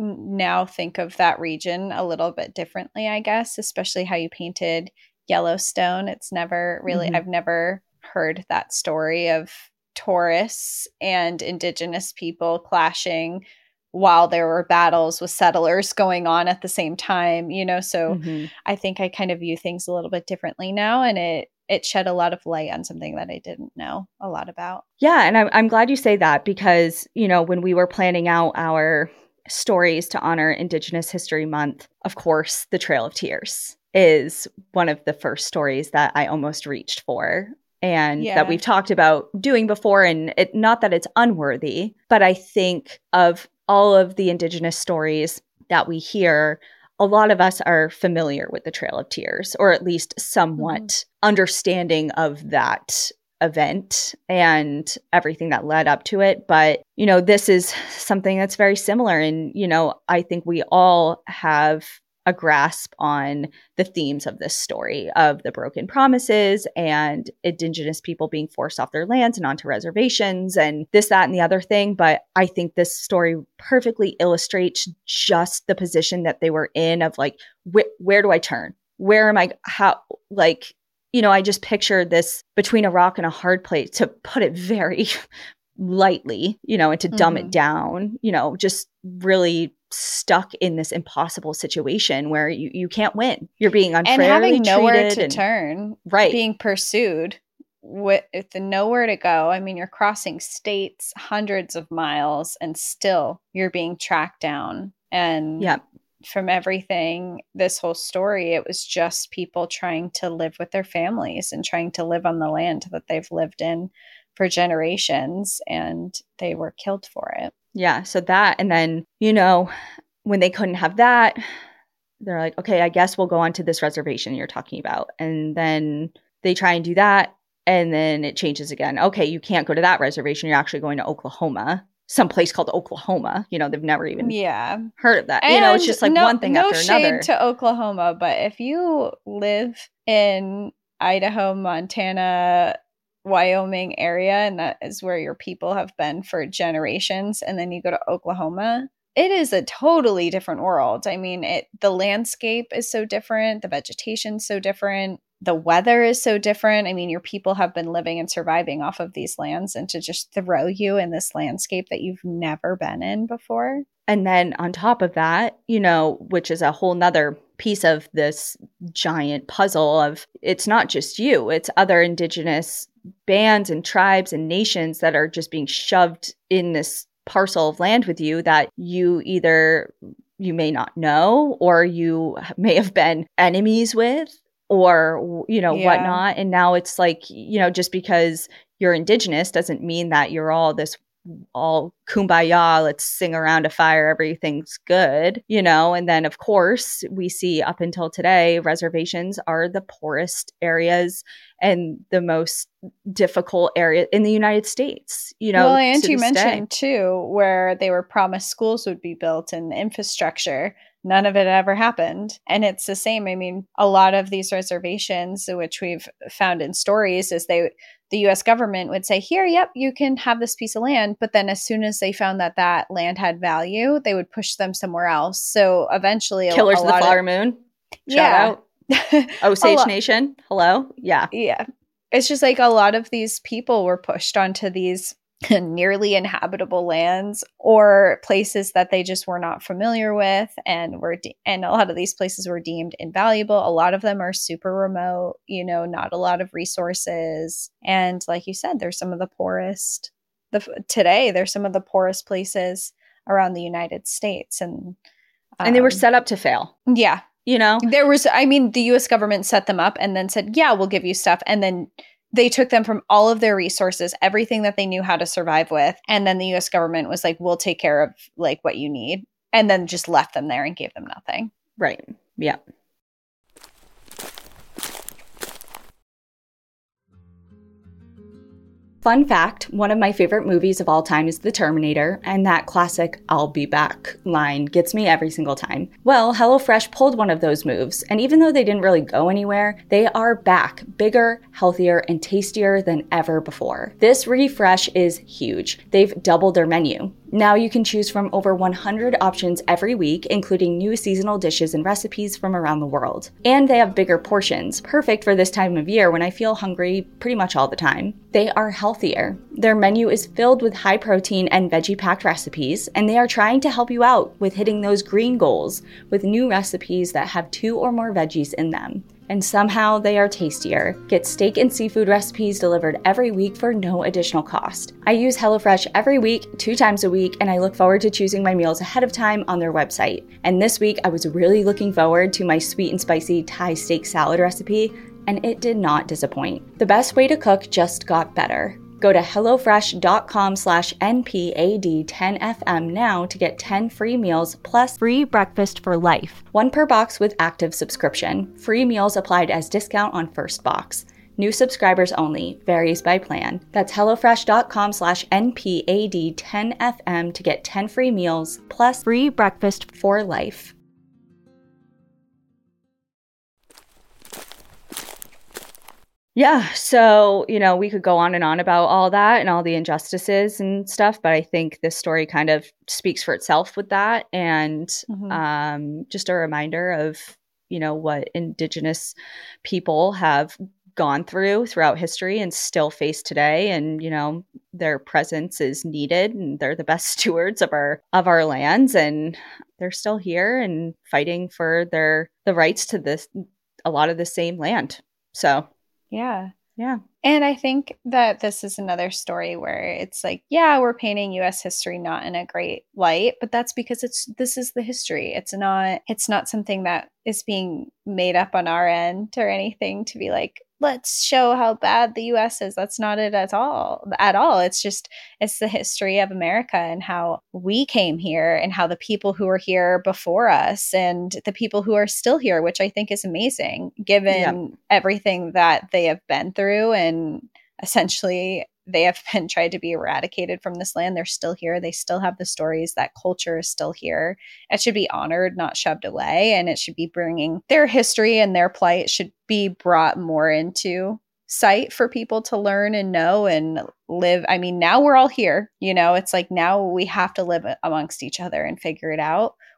now think of that region a little bit differently, I guess, especially how you painted Yellowstone. It's never really, mm-hmm. I've never heard that story of tourists and indigenous people clashing while there were battles with settlers going on at the same time, you know, so mm-hmm. I think I kind of view things a little bit differently now, and it it shed a lot of light on something that I didn't know a lot about. Yeah, and I'm, I'm glad you say that because, you know, when we were planning out our stories to honor Indigenous History Month, of course, the Trail of Tears is one of the first stories that I almost reached for. And yeah. that we've talked about doing before, and it, not that it's unworthy, but I think of all of the Indigenous stories that we hear, a lot of us are familiar with the Trail of Tears, or at least somewhat mm-hmm. understanding of that event and everything that led up to it. But, you know, this is something that's very similar. And, you know, I think we all have a grasp on the themes of this story of the broken promises and Indigenous people being forced off their lands and onto reservations and this, that, and the other thing. But I think this story perfectly illustrates just the position that they were in of like, wh- where do I turn? Where am I? How, like, you know, I just pictured this between a rock and a hard place, to put it very lightly, you know, and to dumb mm-hmm. it down, you know, just really stuck in this impossible situation where you, you can't win. You're being unfairly and having nowhere to and, turn, right? Being pursued with, with the nowhere to go. I mean, you're crossing states, hundreds of miles, and still you're being tracked down. And yeah, from everything, this whole story, it was just people trying to live with their families and trying to live on the land that they've lived in for generations, and they were killed for it. Yeah. So that, and then, you know, when they couldn't have that, they're like, okay, I guess we'll go on to this reservation you're talking about. And then they try and do that. And then it changes again. Okay, you can't go to that reservation. You're actually going to Oklahoma, some place called Oklahoma. You know, they've never even yeah. heard of that. And you know, it's just like no, one thing no after another. No shade to Oklahoma, but if you live in Idaho, Montana, Wyoming area, and that is where your people have been for generations, and then you go to Oklahoma, it is a totally different world. I mean, it the landscape is so different, the vegetation's so different, the weather is so different. I mean, your people have been living and surviving off of these lands, and to just throw you in this landscape that you've never been in before. And then on top of that, you know, which is a whole nother piece of this giant puzzle of it's not just you, it's other indigenous bands and tribes and nations that are just being shoved in this parcel of land with you that you either you may not know or you may have been enemies with or, you know, yeah. whatnot. And now it's like, you know, just because you're indigenous doesn't mean that you're all this all kumbaya, let's sing around a fire, everything's good, you know. And then of course we see up until today reservations are the poorest areas and the most difficult area in the United States, you know. Well, and you mentioned day. too where they were promised schools would be built and infrastructure. None of it ever happened. And it's the same. I mean, a lot of these reservations, which we've found in stories, is they the U S government would say, here, yep, you can have this piece of land. But then as soon as they found that that land had value, they would push them somewhere else. So eventually, Killers a, a of the Flower of, Moon. Yeah. Shout out. Osage Nation. Hello. Yeah. Yeah. It's just like a lot of these people were pushed onto these nearly inhabitable lands or places that they just were not familiar with, and were de- and a lot of these places were deemed invaluable. A lot of them are super remote, you know, not a lot of resources, and like you said, they're some of the poorest. The today they're some of the poorest places around the United States, and um, and they were set up to fail. Yeah, you know, there was. I mean, the U S government set them up and then said, "Yeah, we'll give you stuff," and then they took them from all of their resources, everything that they knew how to survive with. And then the U S government was like, we'll take care of like what you need. And then just left them there and gave them nothing. Right. Yeah. Fun fact, one of my favorite movies of all time is The Terminator, and that classic "I'll be back" line gets me every single time. Well, HelloFresh pulled one of those moves, and even though they didn't really go anywhere, they are back, bigger, healthier, and tastier than ever before. This refresh is huge. They've doubled their menu. Now you can choose from over one hundred options every week, including new seasonal dishes and recipes from around the world. And they have bigger portions, perfect for this time of year when I feel hungry pretty much all the time. They are healthier. Their menu is filled with high protein and veggie-packed recipes, and they are trying to help you out with hitting those green goals with new recipes that have two or more veggies in them. And somehow they are tastier. Get steak and seafood recipes delivered every week for no additional cost. I use HelloFresh every week, two times a week, and I look forward to choosing my meals ahead of time on their website. And this week, I was really looking forward to my sweet and spicy Thai steak salad recipe, and it did not disappoint. The best way to cook just got better. Go to HelloFresh.com slash NPAD10FM now to get ten free meals plus free breakfast for life. One per box with active subscription. Free meals applied as discount on first box. New subscribers only. Varies by plan. That's HelloFresh.com slash NPAD10FM to get ten free meals plus free breakfast for life. Yeah, so, you know, we could go on and on about all that and all the injustices and stuff, but I think this story kind of speaks for itself with that. And mm-hmm. um, just a reminder of, you know, what Indigenous people have gone through throughout history and still face today. And, you know, their presence is needed, and they're the best stewards of our of our lands, and they're still here and fighting for their the rights to this a lot of the same land. So yeah. Yeah. And I think that this is another story where it's like, yeah, we're painting U S history not in a great light, but that's because it's this is the history. It's not it's not something that is being made up on our end or anything to be like, let's show how bad the U S is. That's not it at all. At all. It's just it's the history of America and how we came here and how the people who were here before us and the people who are still here, which I think is amazing given yeah. everything that they have been through, and essentially they have been tried to be eradicated from this land. They're still here. They still have the stories. That culture is still here. It should be honored, not shoved away. And it should be bringing their history and their plight should be brought more into sight for people to learn and know and live. I mean, now we're all here. You know, it's like now we have to live amongst each other and figure it out.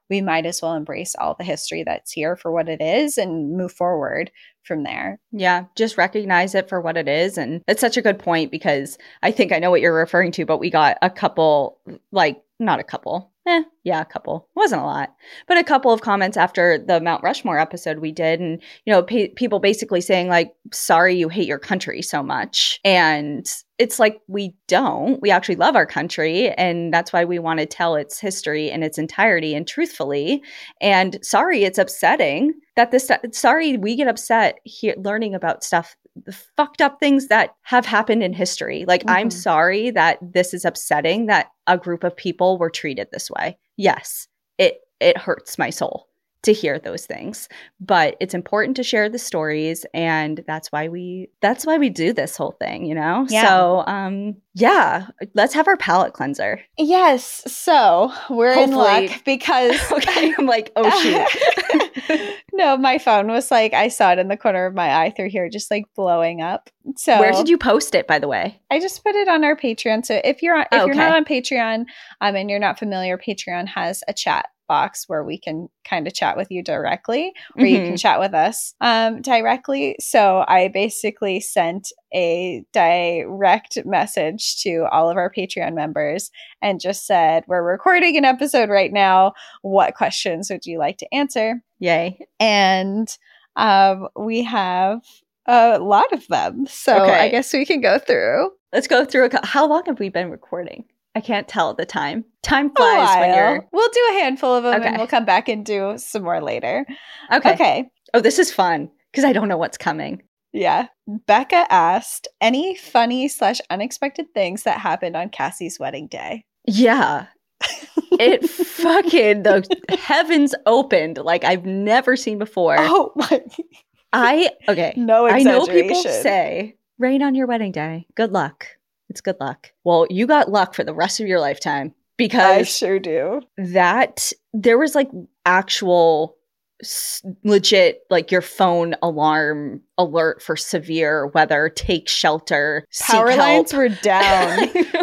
we might as well embrace all the history that's here for what it is and move forward from there. Yeah, just recognize it for what it is. And it's such a good point, because I think I know what you're referring to, but we got a couple, like, not a couple. Eh, yeah, a couple. It wasn't a lot, but a couple of comments after the Mount Rushmore episode we did. And, you know, pe- people basically saying like, sorry, you hate your country so much. And it's like, we don't. We actually love our country. And that's why we want to tell its history in its entirety and truthfully. And sorry, it's upsetting that this, sorry, we get upset here learning about stuff, the fucked up things that have happened in history. Like, mm-hmm. I'm sorry that this is upsetting that a group of people were treated this way. Yes, it it hurts my soul to hear those things, but it's important to share the stories, and that's why we that's why we do this whole thing, you know? Yeah. So, um yeah, let's have our palate cleanser. Yes. So, we're Hopefully. in luck because okay, I'm like, oh shoot. No, my phone was like, I saw it in the corner of my eye through here, just like blowing up. So where did you post it, by the way? I just put it on our Patreon. So if you're on, if oh, okay. you're not on Patreon, um, and you're not familiar, Patreon has a chat box where we can kind of chat with you directly, or mm-hmm. you can chat with us um, directly. So I basically sent a direct message to all of our Patreon members and just said, we're recording an episode right now. What questions would you like to answer? Yay. And um, we have a lot of them. So okay. I guess we can go through. Let's go through. A co- How long have we been recording? I can't tell the time. Time flies when you're... We'll do a handful of them okay. and we'll come back and do some more later. Okay. Okay. Oh, this is fun because I don't know what's coming. Yeah. Becca asked, any funny slash unexpected things that happened on Cassie's wedding day? Yeah. It fucking, the heavens opened like I've never seen before. Oh my. I, okay. No exaggeration. I know people say, rain on your wedding day. Good luck. It's good luck. Well, you got luck for the rest of your lifetime, because I sure do. That there was like actual s- legit, like your phone alarm alert for severe weather, take shelter, power seek lines help. were down.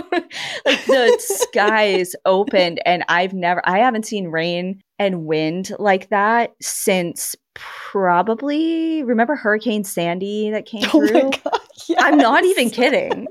Like the skies opened, and I've never, I haven't seen rain and wind like that since probably, remember Hurricane Sandy that came oh through? My God, yes. I'm not even kidding.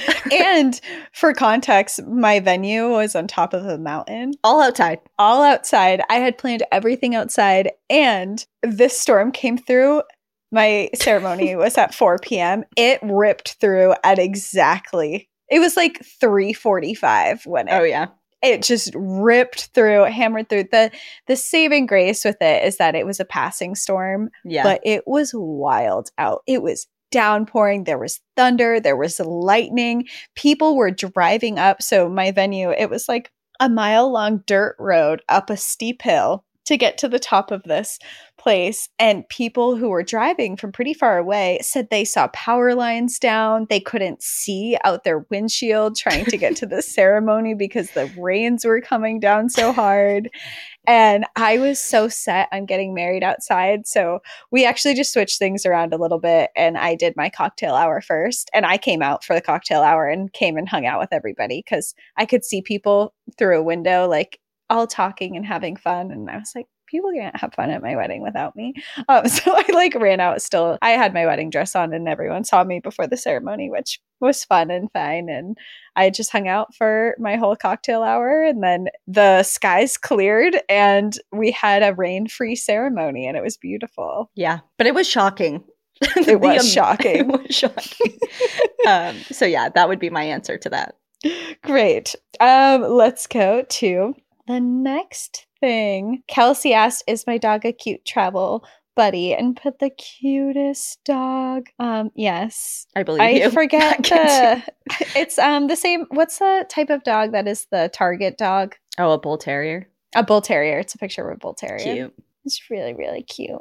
And for context, my venue was on top of a mountain. All outside. All outside. I had planned everything outside, and this storm came through. My ceremony was at four p.m. It ripped through at exactly, it was like three forty-five when it, oh yeah. It just ripped through, hammered through. The the saving grace with it is that it was a passing storm. Yeah. But it was wild out. It was downpouring. There was thunder. There was lightning. People were driving up. So my venue, it was like a mile long dirt road up a steep hill to get to the top of this place. And people who were driving from pretty far away said they saw power lines down. They couldn't see out their windshield trying to get to the ceremony because the rains were coming down so hard. And I was so set on getting married outside. So we actually just switched things around a little bit. And I did my cocktail hour first. And I came out for the cocktail hour and came and hung out with everybody because I could see people through a window, like all talking and having fun. And I was like, people can't have fun at my wedding without me. Um, so I like ran out still. I had my wedding dress on and everyone saw me before the ceremony, which was fun and fine. And I just hung out for my whole cocktail hour. And then the skies cleared and we had a rain-free ceremony and it was beautiful. Yeah, but it was shocking. It was um, shocking. It was shocking. um, so yeah, that would be my answer to that. Great. Um, let's go to the next thing. Kelsey asked, is my dog a cute travel buddy? And put the cutest dog. Um, yes. I believe I you. I forget the, it's um the same, what's the type of dog that is the target dog? Oh, a bull terrier. A bull terrier. It's a picture of a bull terrier. Cute. It's really, really cute.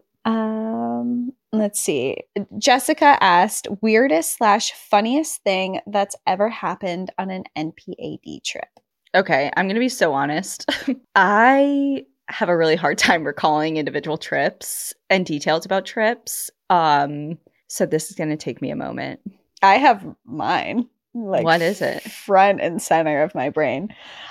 Um, let's see. Jessica asked, weirdest slash funniest thing that's ever happened on an N P A D trip. Okay, I'm going to be so honest. I have a really hard time recalling individual trips and details about trips. Um, so this is going to take me a moment. I have mine. Like, what is it? Front and center of my brain.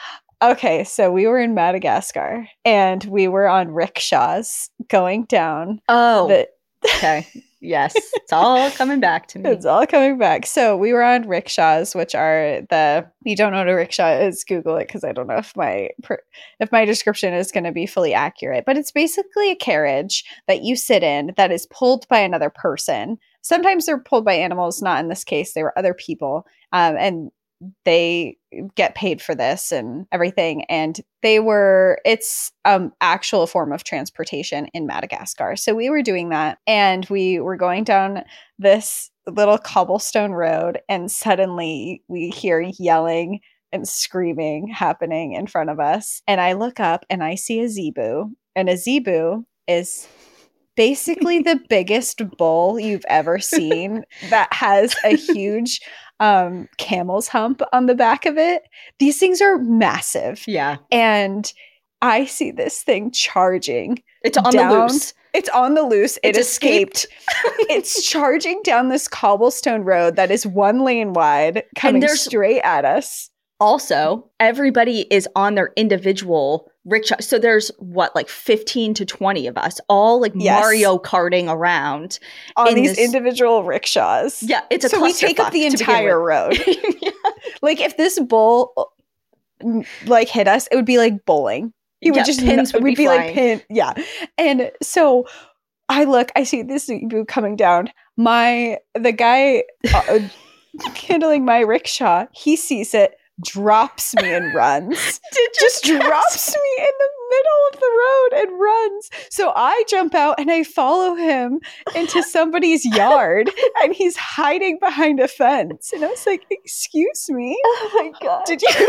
Okay, so we were in Madagascar and we were on rickshaws going down. Oh, the- okay. Yes, it's all coming back to me. It's all coming back. So we were on rickshaws, which are the, you don't know what a rickshaw is, Google it, because I don't know if my if my description is going to be fully accurate. But it's basically a carriage that you sit in that is pulled by another person. Sometimes they're pulled by animals. Not in this case. They were other people. Um, and they get paid for this and everything. And they were, it's um actual form of transportation in Madagascar. So we were doing that and we were going down this little cobblestone road and suddenly we hear yelling and screaming happening in front of us. And I look up and I see a zebu, and a zebu is basically the biggest bull you've ever seen that has a huge um camel's hump on the back of it. These things are massive. Yeah. And I see this thing charging. It's on down. the loose. It's on the loose. It It's escaped. It's charging down this cobblestone road that is one lane wide, coming straight at us. Also, everybody is on their individual rickshaw. So there's what, like fifteen to twenty of us, all like yes. Mario karting around on in these this, individual rickshaws. Yeah, it's a so we take up the entire road. Yeah. Like if this bull like hit us, it would be like bowling. He would yeah, just pins would we'd be, be like pin. Yeah, and so I look, I see this zebu coming down. My the guy uh, handling my rickshaw, he sees it, drops me and runs. just drops me in the middle of the road and runs. So I jump out and I follow him into somebody's yard and he's hiding behind a fence. And I was like, excuse me? Oh my God. Did you?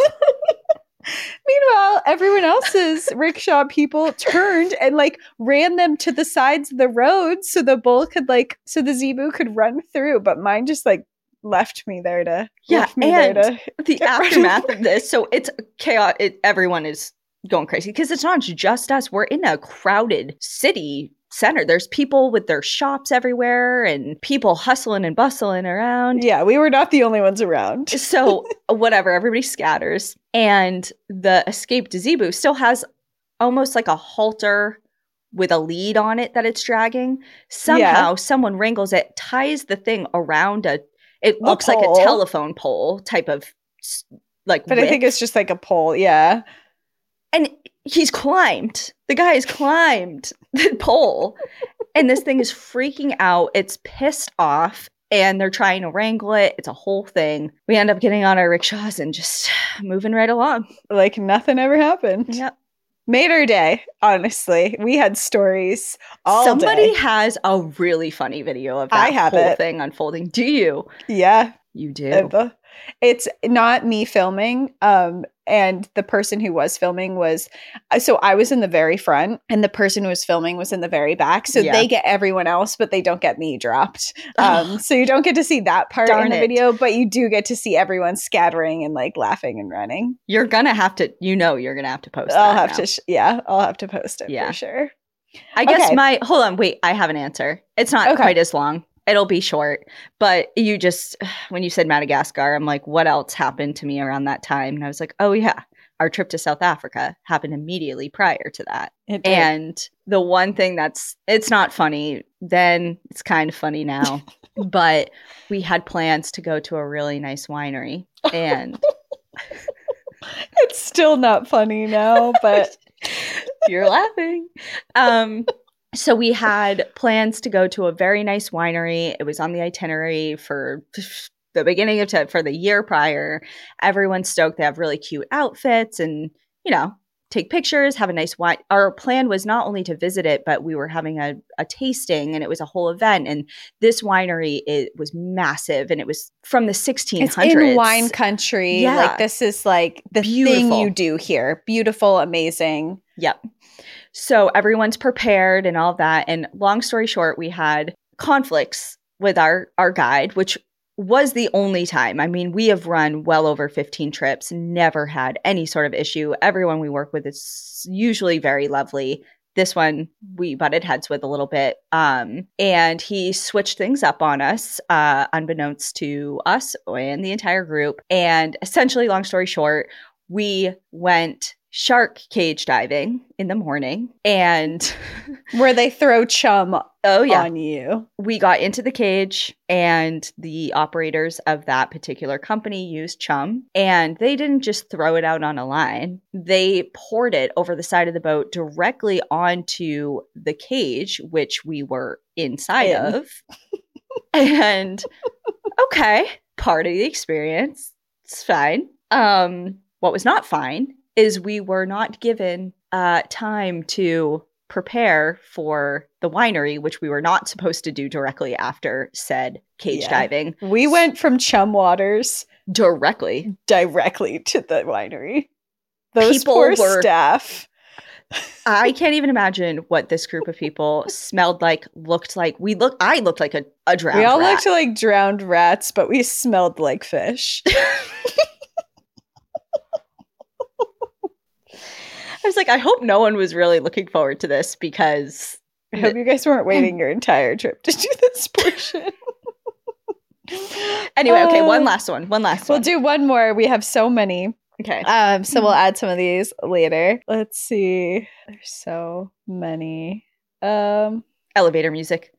Meanwhile, everyone else's rickshaw people turned and like ran them to the sides of the road so the bull could like, so the zebu could run through. But mine just like left me there to yeah left me and there to the aftermath of this. So it's chaos. It, everyone is going crazy because it's not just us. We're in a crowded city center. There's people with their shops everywhere and people hustling and bustling around. Yeah, we were not the only ones around. So whatever, everybody scatters, and the escaped zebu still has almost like a halter with a lead on it that it's dragging. Somehow, yeah. someone wrangles it, ties the thing around a. It looks a like a telephone pole type of like. But width. I think it's just like a pole, yeah. And he's climbed. The guy has climbed the pole, and this thing is freaking out. It's pissed off, and they're trying to wrangle it. It's a whole thing. We end up getting on our rickshaws and just moving right along, like nothing ever happened. Yep. Made our day, honestly. We had stories all Somebody day. has a really funny video of that I have whole it. thing unfolding. Do you? Yeah. You do. It's not me filming. Um, and the person who was filming was, so I was in the very front and the person who was filming was in the very back. So yeah. they get everyone else, but they don't get me dropped. Um, so you don't get to see that part Darn in the it. video, but you do get to see everyone scattering and like laughing and running. You're going to have to, you know, you're going to have to post I'll that have now. to, sh- yeah, I'll have to post it yeah. for sure. I guess okay. my, hold on, wait, I have an answer. It's not okay. quite as long. It'll be short, but you just, when you said Madagascar, I'm like, what else happened to me around that time? And I was like, oh yeah, our trip to South Africa happened immediately prior to that. It did. And the one thing that's, it's not funny, then it's kind of funny now, but we had plans to go to a really nice winery and it's still not funny now, but you're laughing. Um, So we had plans to go to a very nice winery. It was on the itinerary for the beginning of t- for the year prior. Everyone's stoked. They have really cute outfits and, you know, take pictures, have a nice wine. Our plan was not only to visit it, but we were having a, a tasting and it was a whole event. And this winery, it was massive and it was from the sixteen hundreds. It's in wine country. Yeah. Like this is like the Beautiful. thing you do here. Beautiful, amazing. Yep. So everyone's prepared and all that. And long story short, we had conflicts with our, our guide, which was the only time. I mean, we have run well over fifteen trips, never had any sort of issue. Everyone we work with is usually very lovely. This one we butted heads with a little bit. Um, and he switched things up on us, uh, unbeknownst to us and the entire group. And essentially, long story short, we went shark cage diving in the morning, and where they throw chum oh, yeah. on you. We got into the cage, and the operators of that particular company used chum, and they didn't just throw it out on a line. They poured it over the side of the boat directly onto the cage, which we were inside in. of. And okay, part of the experience. It's fine. Um, what was not fine is we were not given uh, time to prepare for the winery, which we were not supposed to do directly after said cage yeah. diving. We went from chum waters directly directly to the winery. Those people poor were, staff. I can't even imagine what this group of people smelled like, looked like. We look. I looked like a, a drowned We all rat. looked like drowned rats, but we smelled like fish. I was like, I hope no one was really looking forward to this, because I hope you guys weren't waiting your entire trip to do this portion. Anyway, okay, uh, one last one. One last we'll one. We'll do one more. We have so many. Okay. Um, so we'll add some of these later. Let's see. There's so many. Um, Elevator music.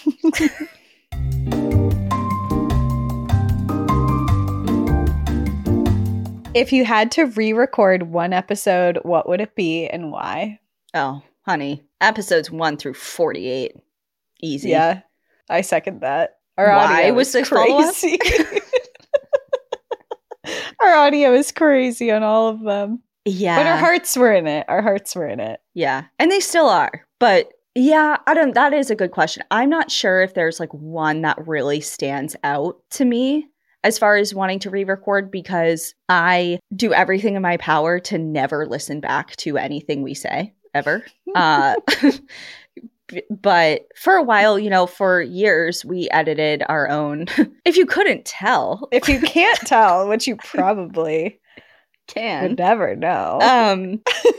If you had to re-record one episode, what would it be and why? Oh, honey. Episodes one through forty-eight. Easy. Yeah, I second that. Our why audio was is the crazy. Our audio is crazy on all of them. Yeah. But our hearts were in it. Our hearts were in it. Yeah. And they still are. But yeah, I don't, that is a good question. I'm not sure if there's like one that really stands out to me as far as wanting to re-record, because I do everything in my power to never listen back to anything we say, ever. uh, but for a while, you know, for years, we edited our own. If you couldn't tell. If you can't tell, which you probably can. would never know. Um,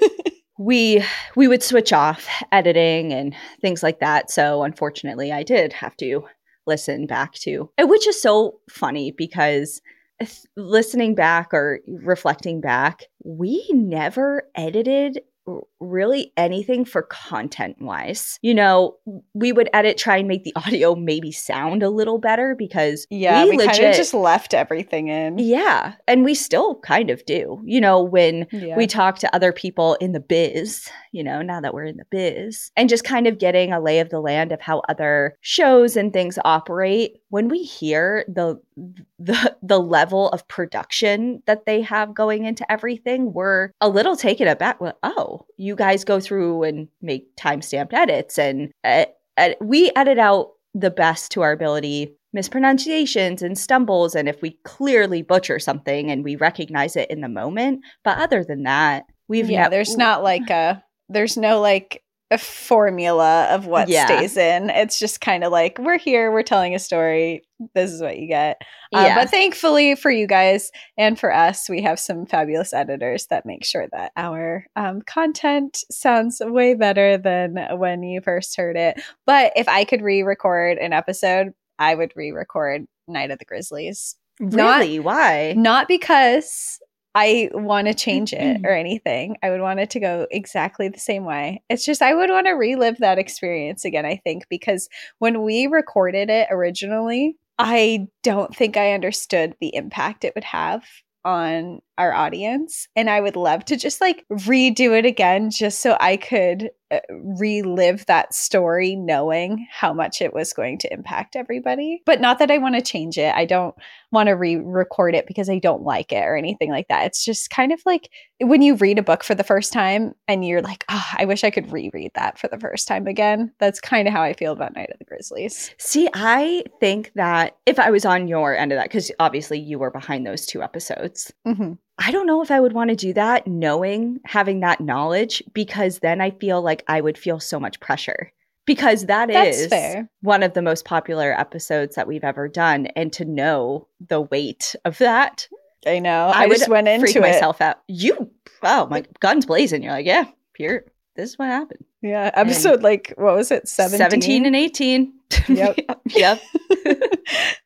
we we would switch off editing and things like that. So unfortunately, I did have to listen back to, which is so funny because listening back or reflecting back, we never edited really anything for content wise. You know, we would edit, try and make the audio maybe sound a little better, because yeah, we, we legit kind of just left everything in. Yeah. And we still kind of do, you know, when yeah. we talk to other people in the biz, you know, now that we're in the biz, and just kind of getting a lay of the land of how other shows and things operate. When we hear the the the level of production that they have going into everything, we're a little taken aback. Well, oh, you guys go through and make time-stamped edits, and uh, ed- we edit out the best to our ability, mispronunciations and stumbles, and if we clearly butcher something and we recognize it in the moment. But other than that, we've yeah, ne- there's not like a there's no like a formula of what Yeah. stays in. It's just kind of like, we're here, we're telling a story, this is what you get. Uh, Yeah. but thankfully for you guys and for us, we have some fabulous editors that make sure that our um, content sounds way better than when you first heard it. But if I could re-record an episode, I would re-record Night of the Grizzlies. Really? Why? Not because I want to change it or anything. I would want it to go exactly the same way. It's just I would want to relive that experience again, I think, because when we recorded it originally, I don't think I understood the impact it would have on our audience. And I would love to just like redo it again just so I could uh, relive that story knowing how much it was going to impact everybody. But not that I want to change it. I don't want to re-record it because I don't like it or anything like that. It's just kind of like when you read a book for the first time and you're like, oh, I wish I could reread that for the first time again. That's kind of how I feel about Night of the Grizzlies. See, I think that if I was on your end of that, because obviously you were behind those two episodes, mm-hmm. I don't know if I would want to do that knowing, having that knowledge, because then I feel like I would feel so much pressure. Because that That's is fair. One of the most popular episodes that we've ever done. And to know the weight of that, I know. I, I would just went into freak it. myself out. You, oh, my guns blazing. You're like, yeah, here, this is what happened. Yeah. Episode and like, what was it? seventeen seventeen and eighteen. Yep. Yep.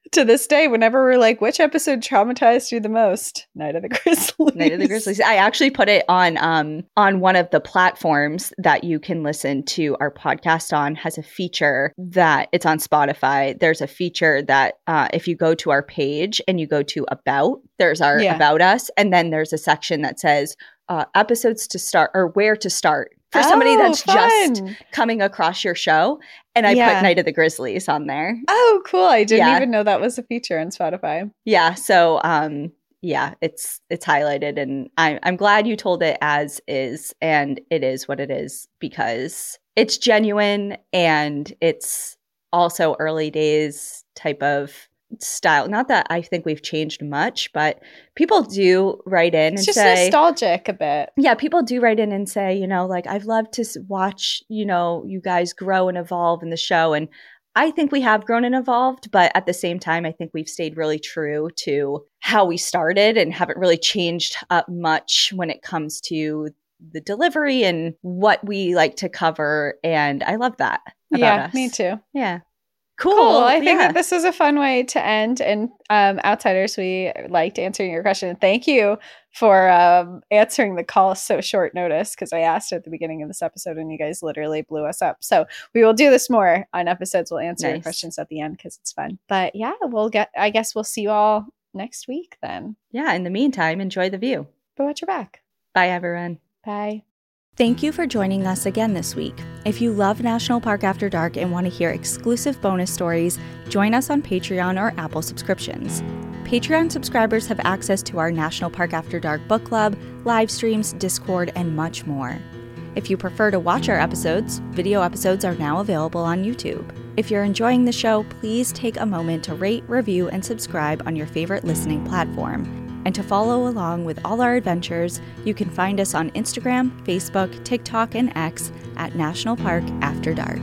To this day, whenever we're like, which episode traumatized you the most? Night of the Grizzlies. Night of the Grizzlies. I actually put it on um on one of the platforms that you can listen to our podcast on. Has a feature that it's on Spotify. There's a feature that uh, if you go to our page and you go to About, there's our yeah. About Us, and then there's a section that says uh, episodes to start or where to start. For somebody oh, that's fun. just coming across your show. And I yeah. put Night of the Grizzlies on there. Oh, cool. I didn't yeah. even know that was a feature on Spotify. Yeah. So, um, yeah, it's it's highlighted. And I, I'm glad you told it as is. And it is what it is because it's genuine and it's also early days type of style. Not that I think we've changed much, but people do write in it's and just say nostalgic a bit. Yeah, people do write in and say, you know, like I've loved to watch, you know, you guys grow and evolve in the show. And I think we have grown and evolved, but at the same time, I think we've stayed really true to how we started and haven't really changed up much when it comes to the delivery and what we like to cover. And I love that about yeah, us. Me too. Yeah. Cool. cool. I think yeah. that this is a fun way to end. And um, Outsiders, we liked answering your question. Thank you for um, answering the call so short notice because I asked at the beginning of this episode and you guys literally blew us up. So we will do this more on episodes. We'll answer nice. your questions at the end because it's fun. But yeah, we'll get. I guess we'll see you all next week then. Yeah. In the meantime, enjoy the view. But watch your back. Bye, everyone. Bye. Thank you for joining us again this week. If you love National Park After Dark and want to hear exclusive bonus stories, join us on Patreon or Apple subscriptions. Patreon subscribers have access to our National Park After Dark book club, live streams, Discord, and much more. If you prefer to watch our episodes, video episodes are now available on YouTube. If you're enjoying the show, please take a moment to rate, review, and subscribe on your favorite listening platform. And to follow along with all our adventures, you can find us on Instagram, Facebook, TikTok, and X at National Park After Dark.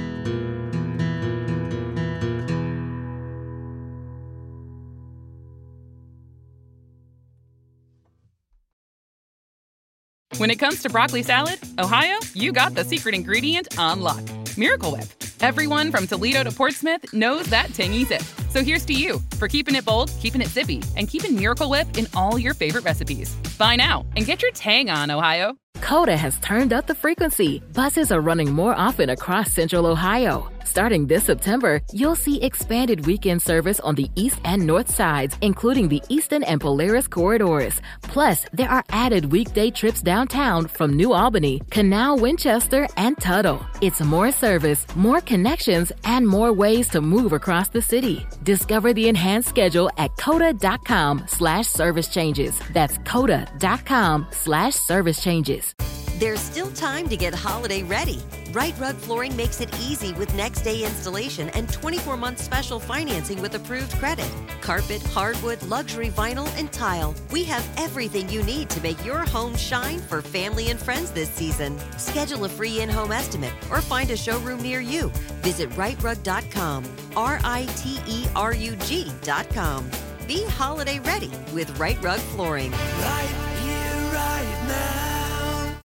When it comes to broccoli salad, Ohio, you got the secret ingredient on lock. Miracle Whip. Everyone from Toledo to Portsmouth knows that tangy zip. So here's to you for keeping it bold, keeping it zippy, and keeping Miracle Whip in all your favorite recipes. Buy now and get your tang on, Ohio. Coda has turned up the frequency. Buses are running more often across Central Ohio. Starting this September, you'll see expanded weekend service on the east and north sides, including the Eastern and Polaris corridors. Plus, there are added weekday trips downtown from New Albany, Canal, Winchester, and Tuttle. It's more service, more connections, and more ways to move across the city. Discover the enhanced schedule at coda.com slash service changes. That's coda.com slash service changes. There's still time to get holiday ready. Right Rug Flooring makes it easy with next day installation and twenty-four month special financing with approved credit. Carpet, hardwood, luxury vinyl, and tile. We have everything you need to make your home shine for family and friends this season. Schedule a free in-home estimate or find a showroom near you. Visit right rug dot com, R I T E R U G dot com. Be holiday ready with Right Rug Flooring. Right.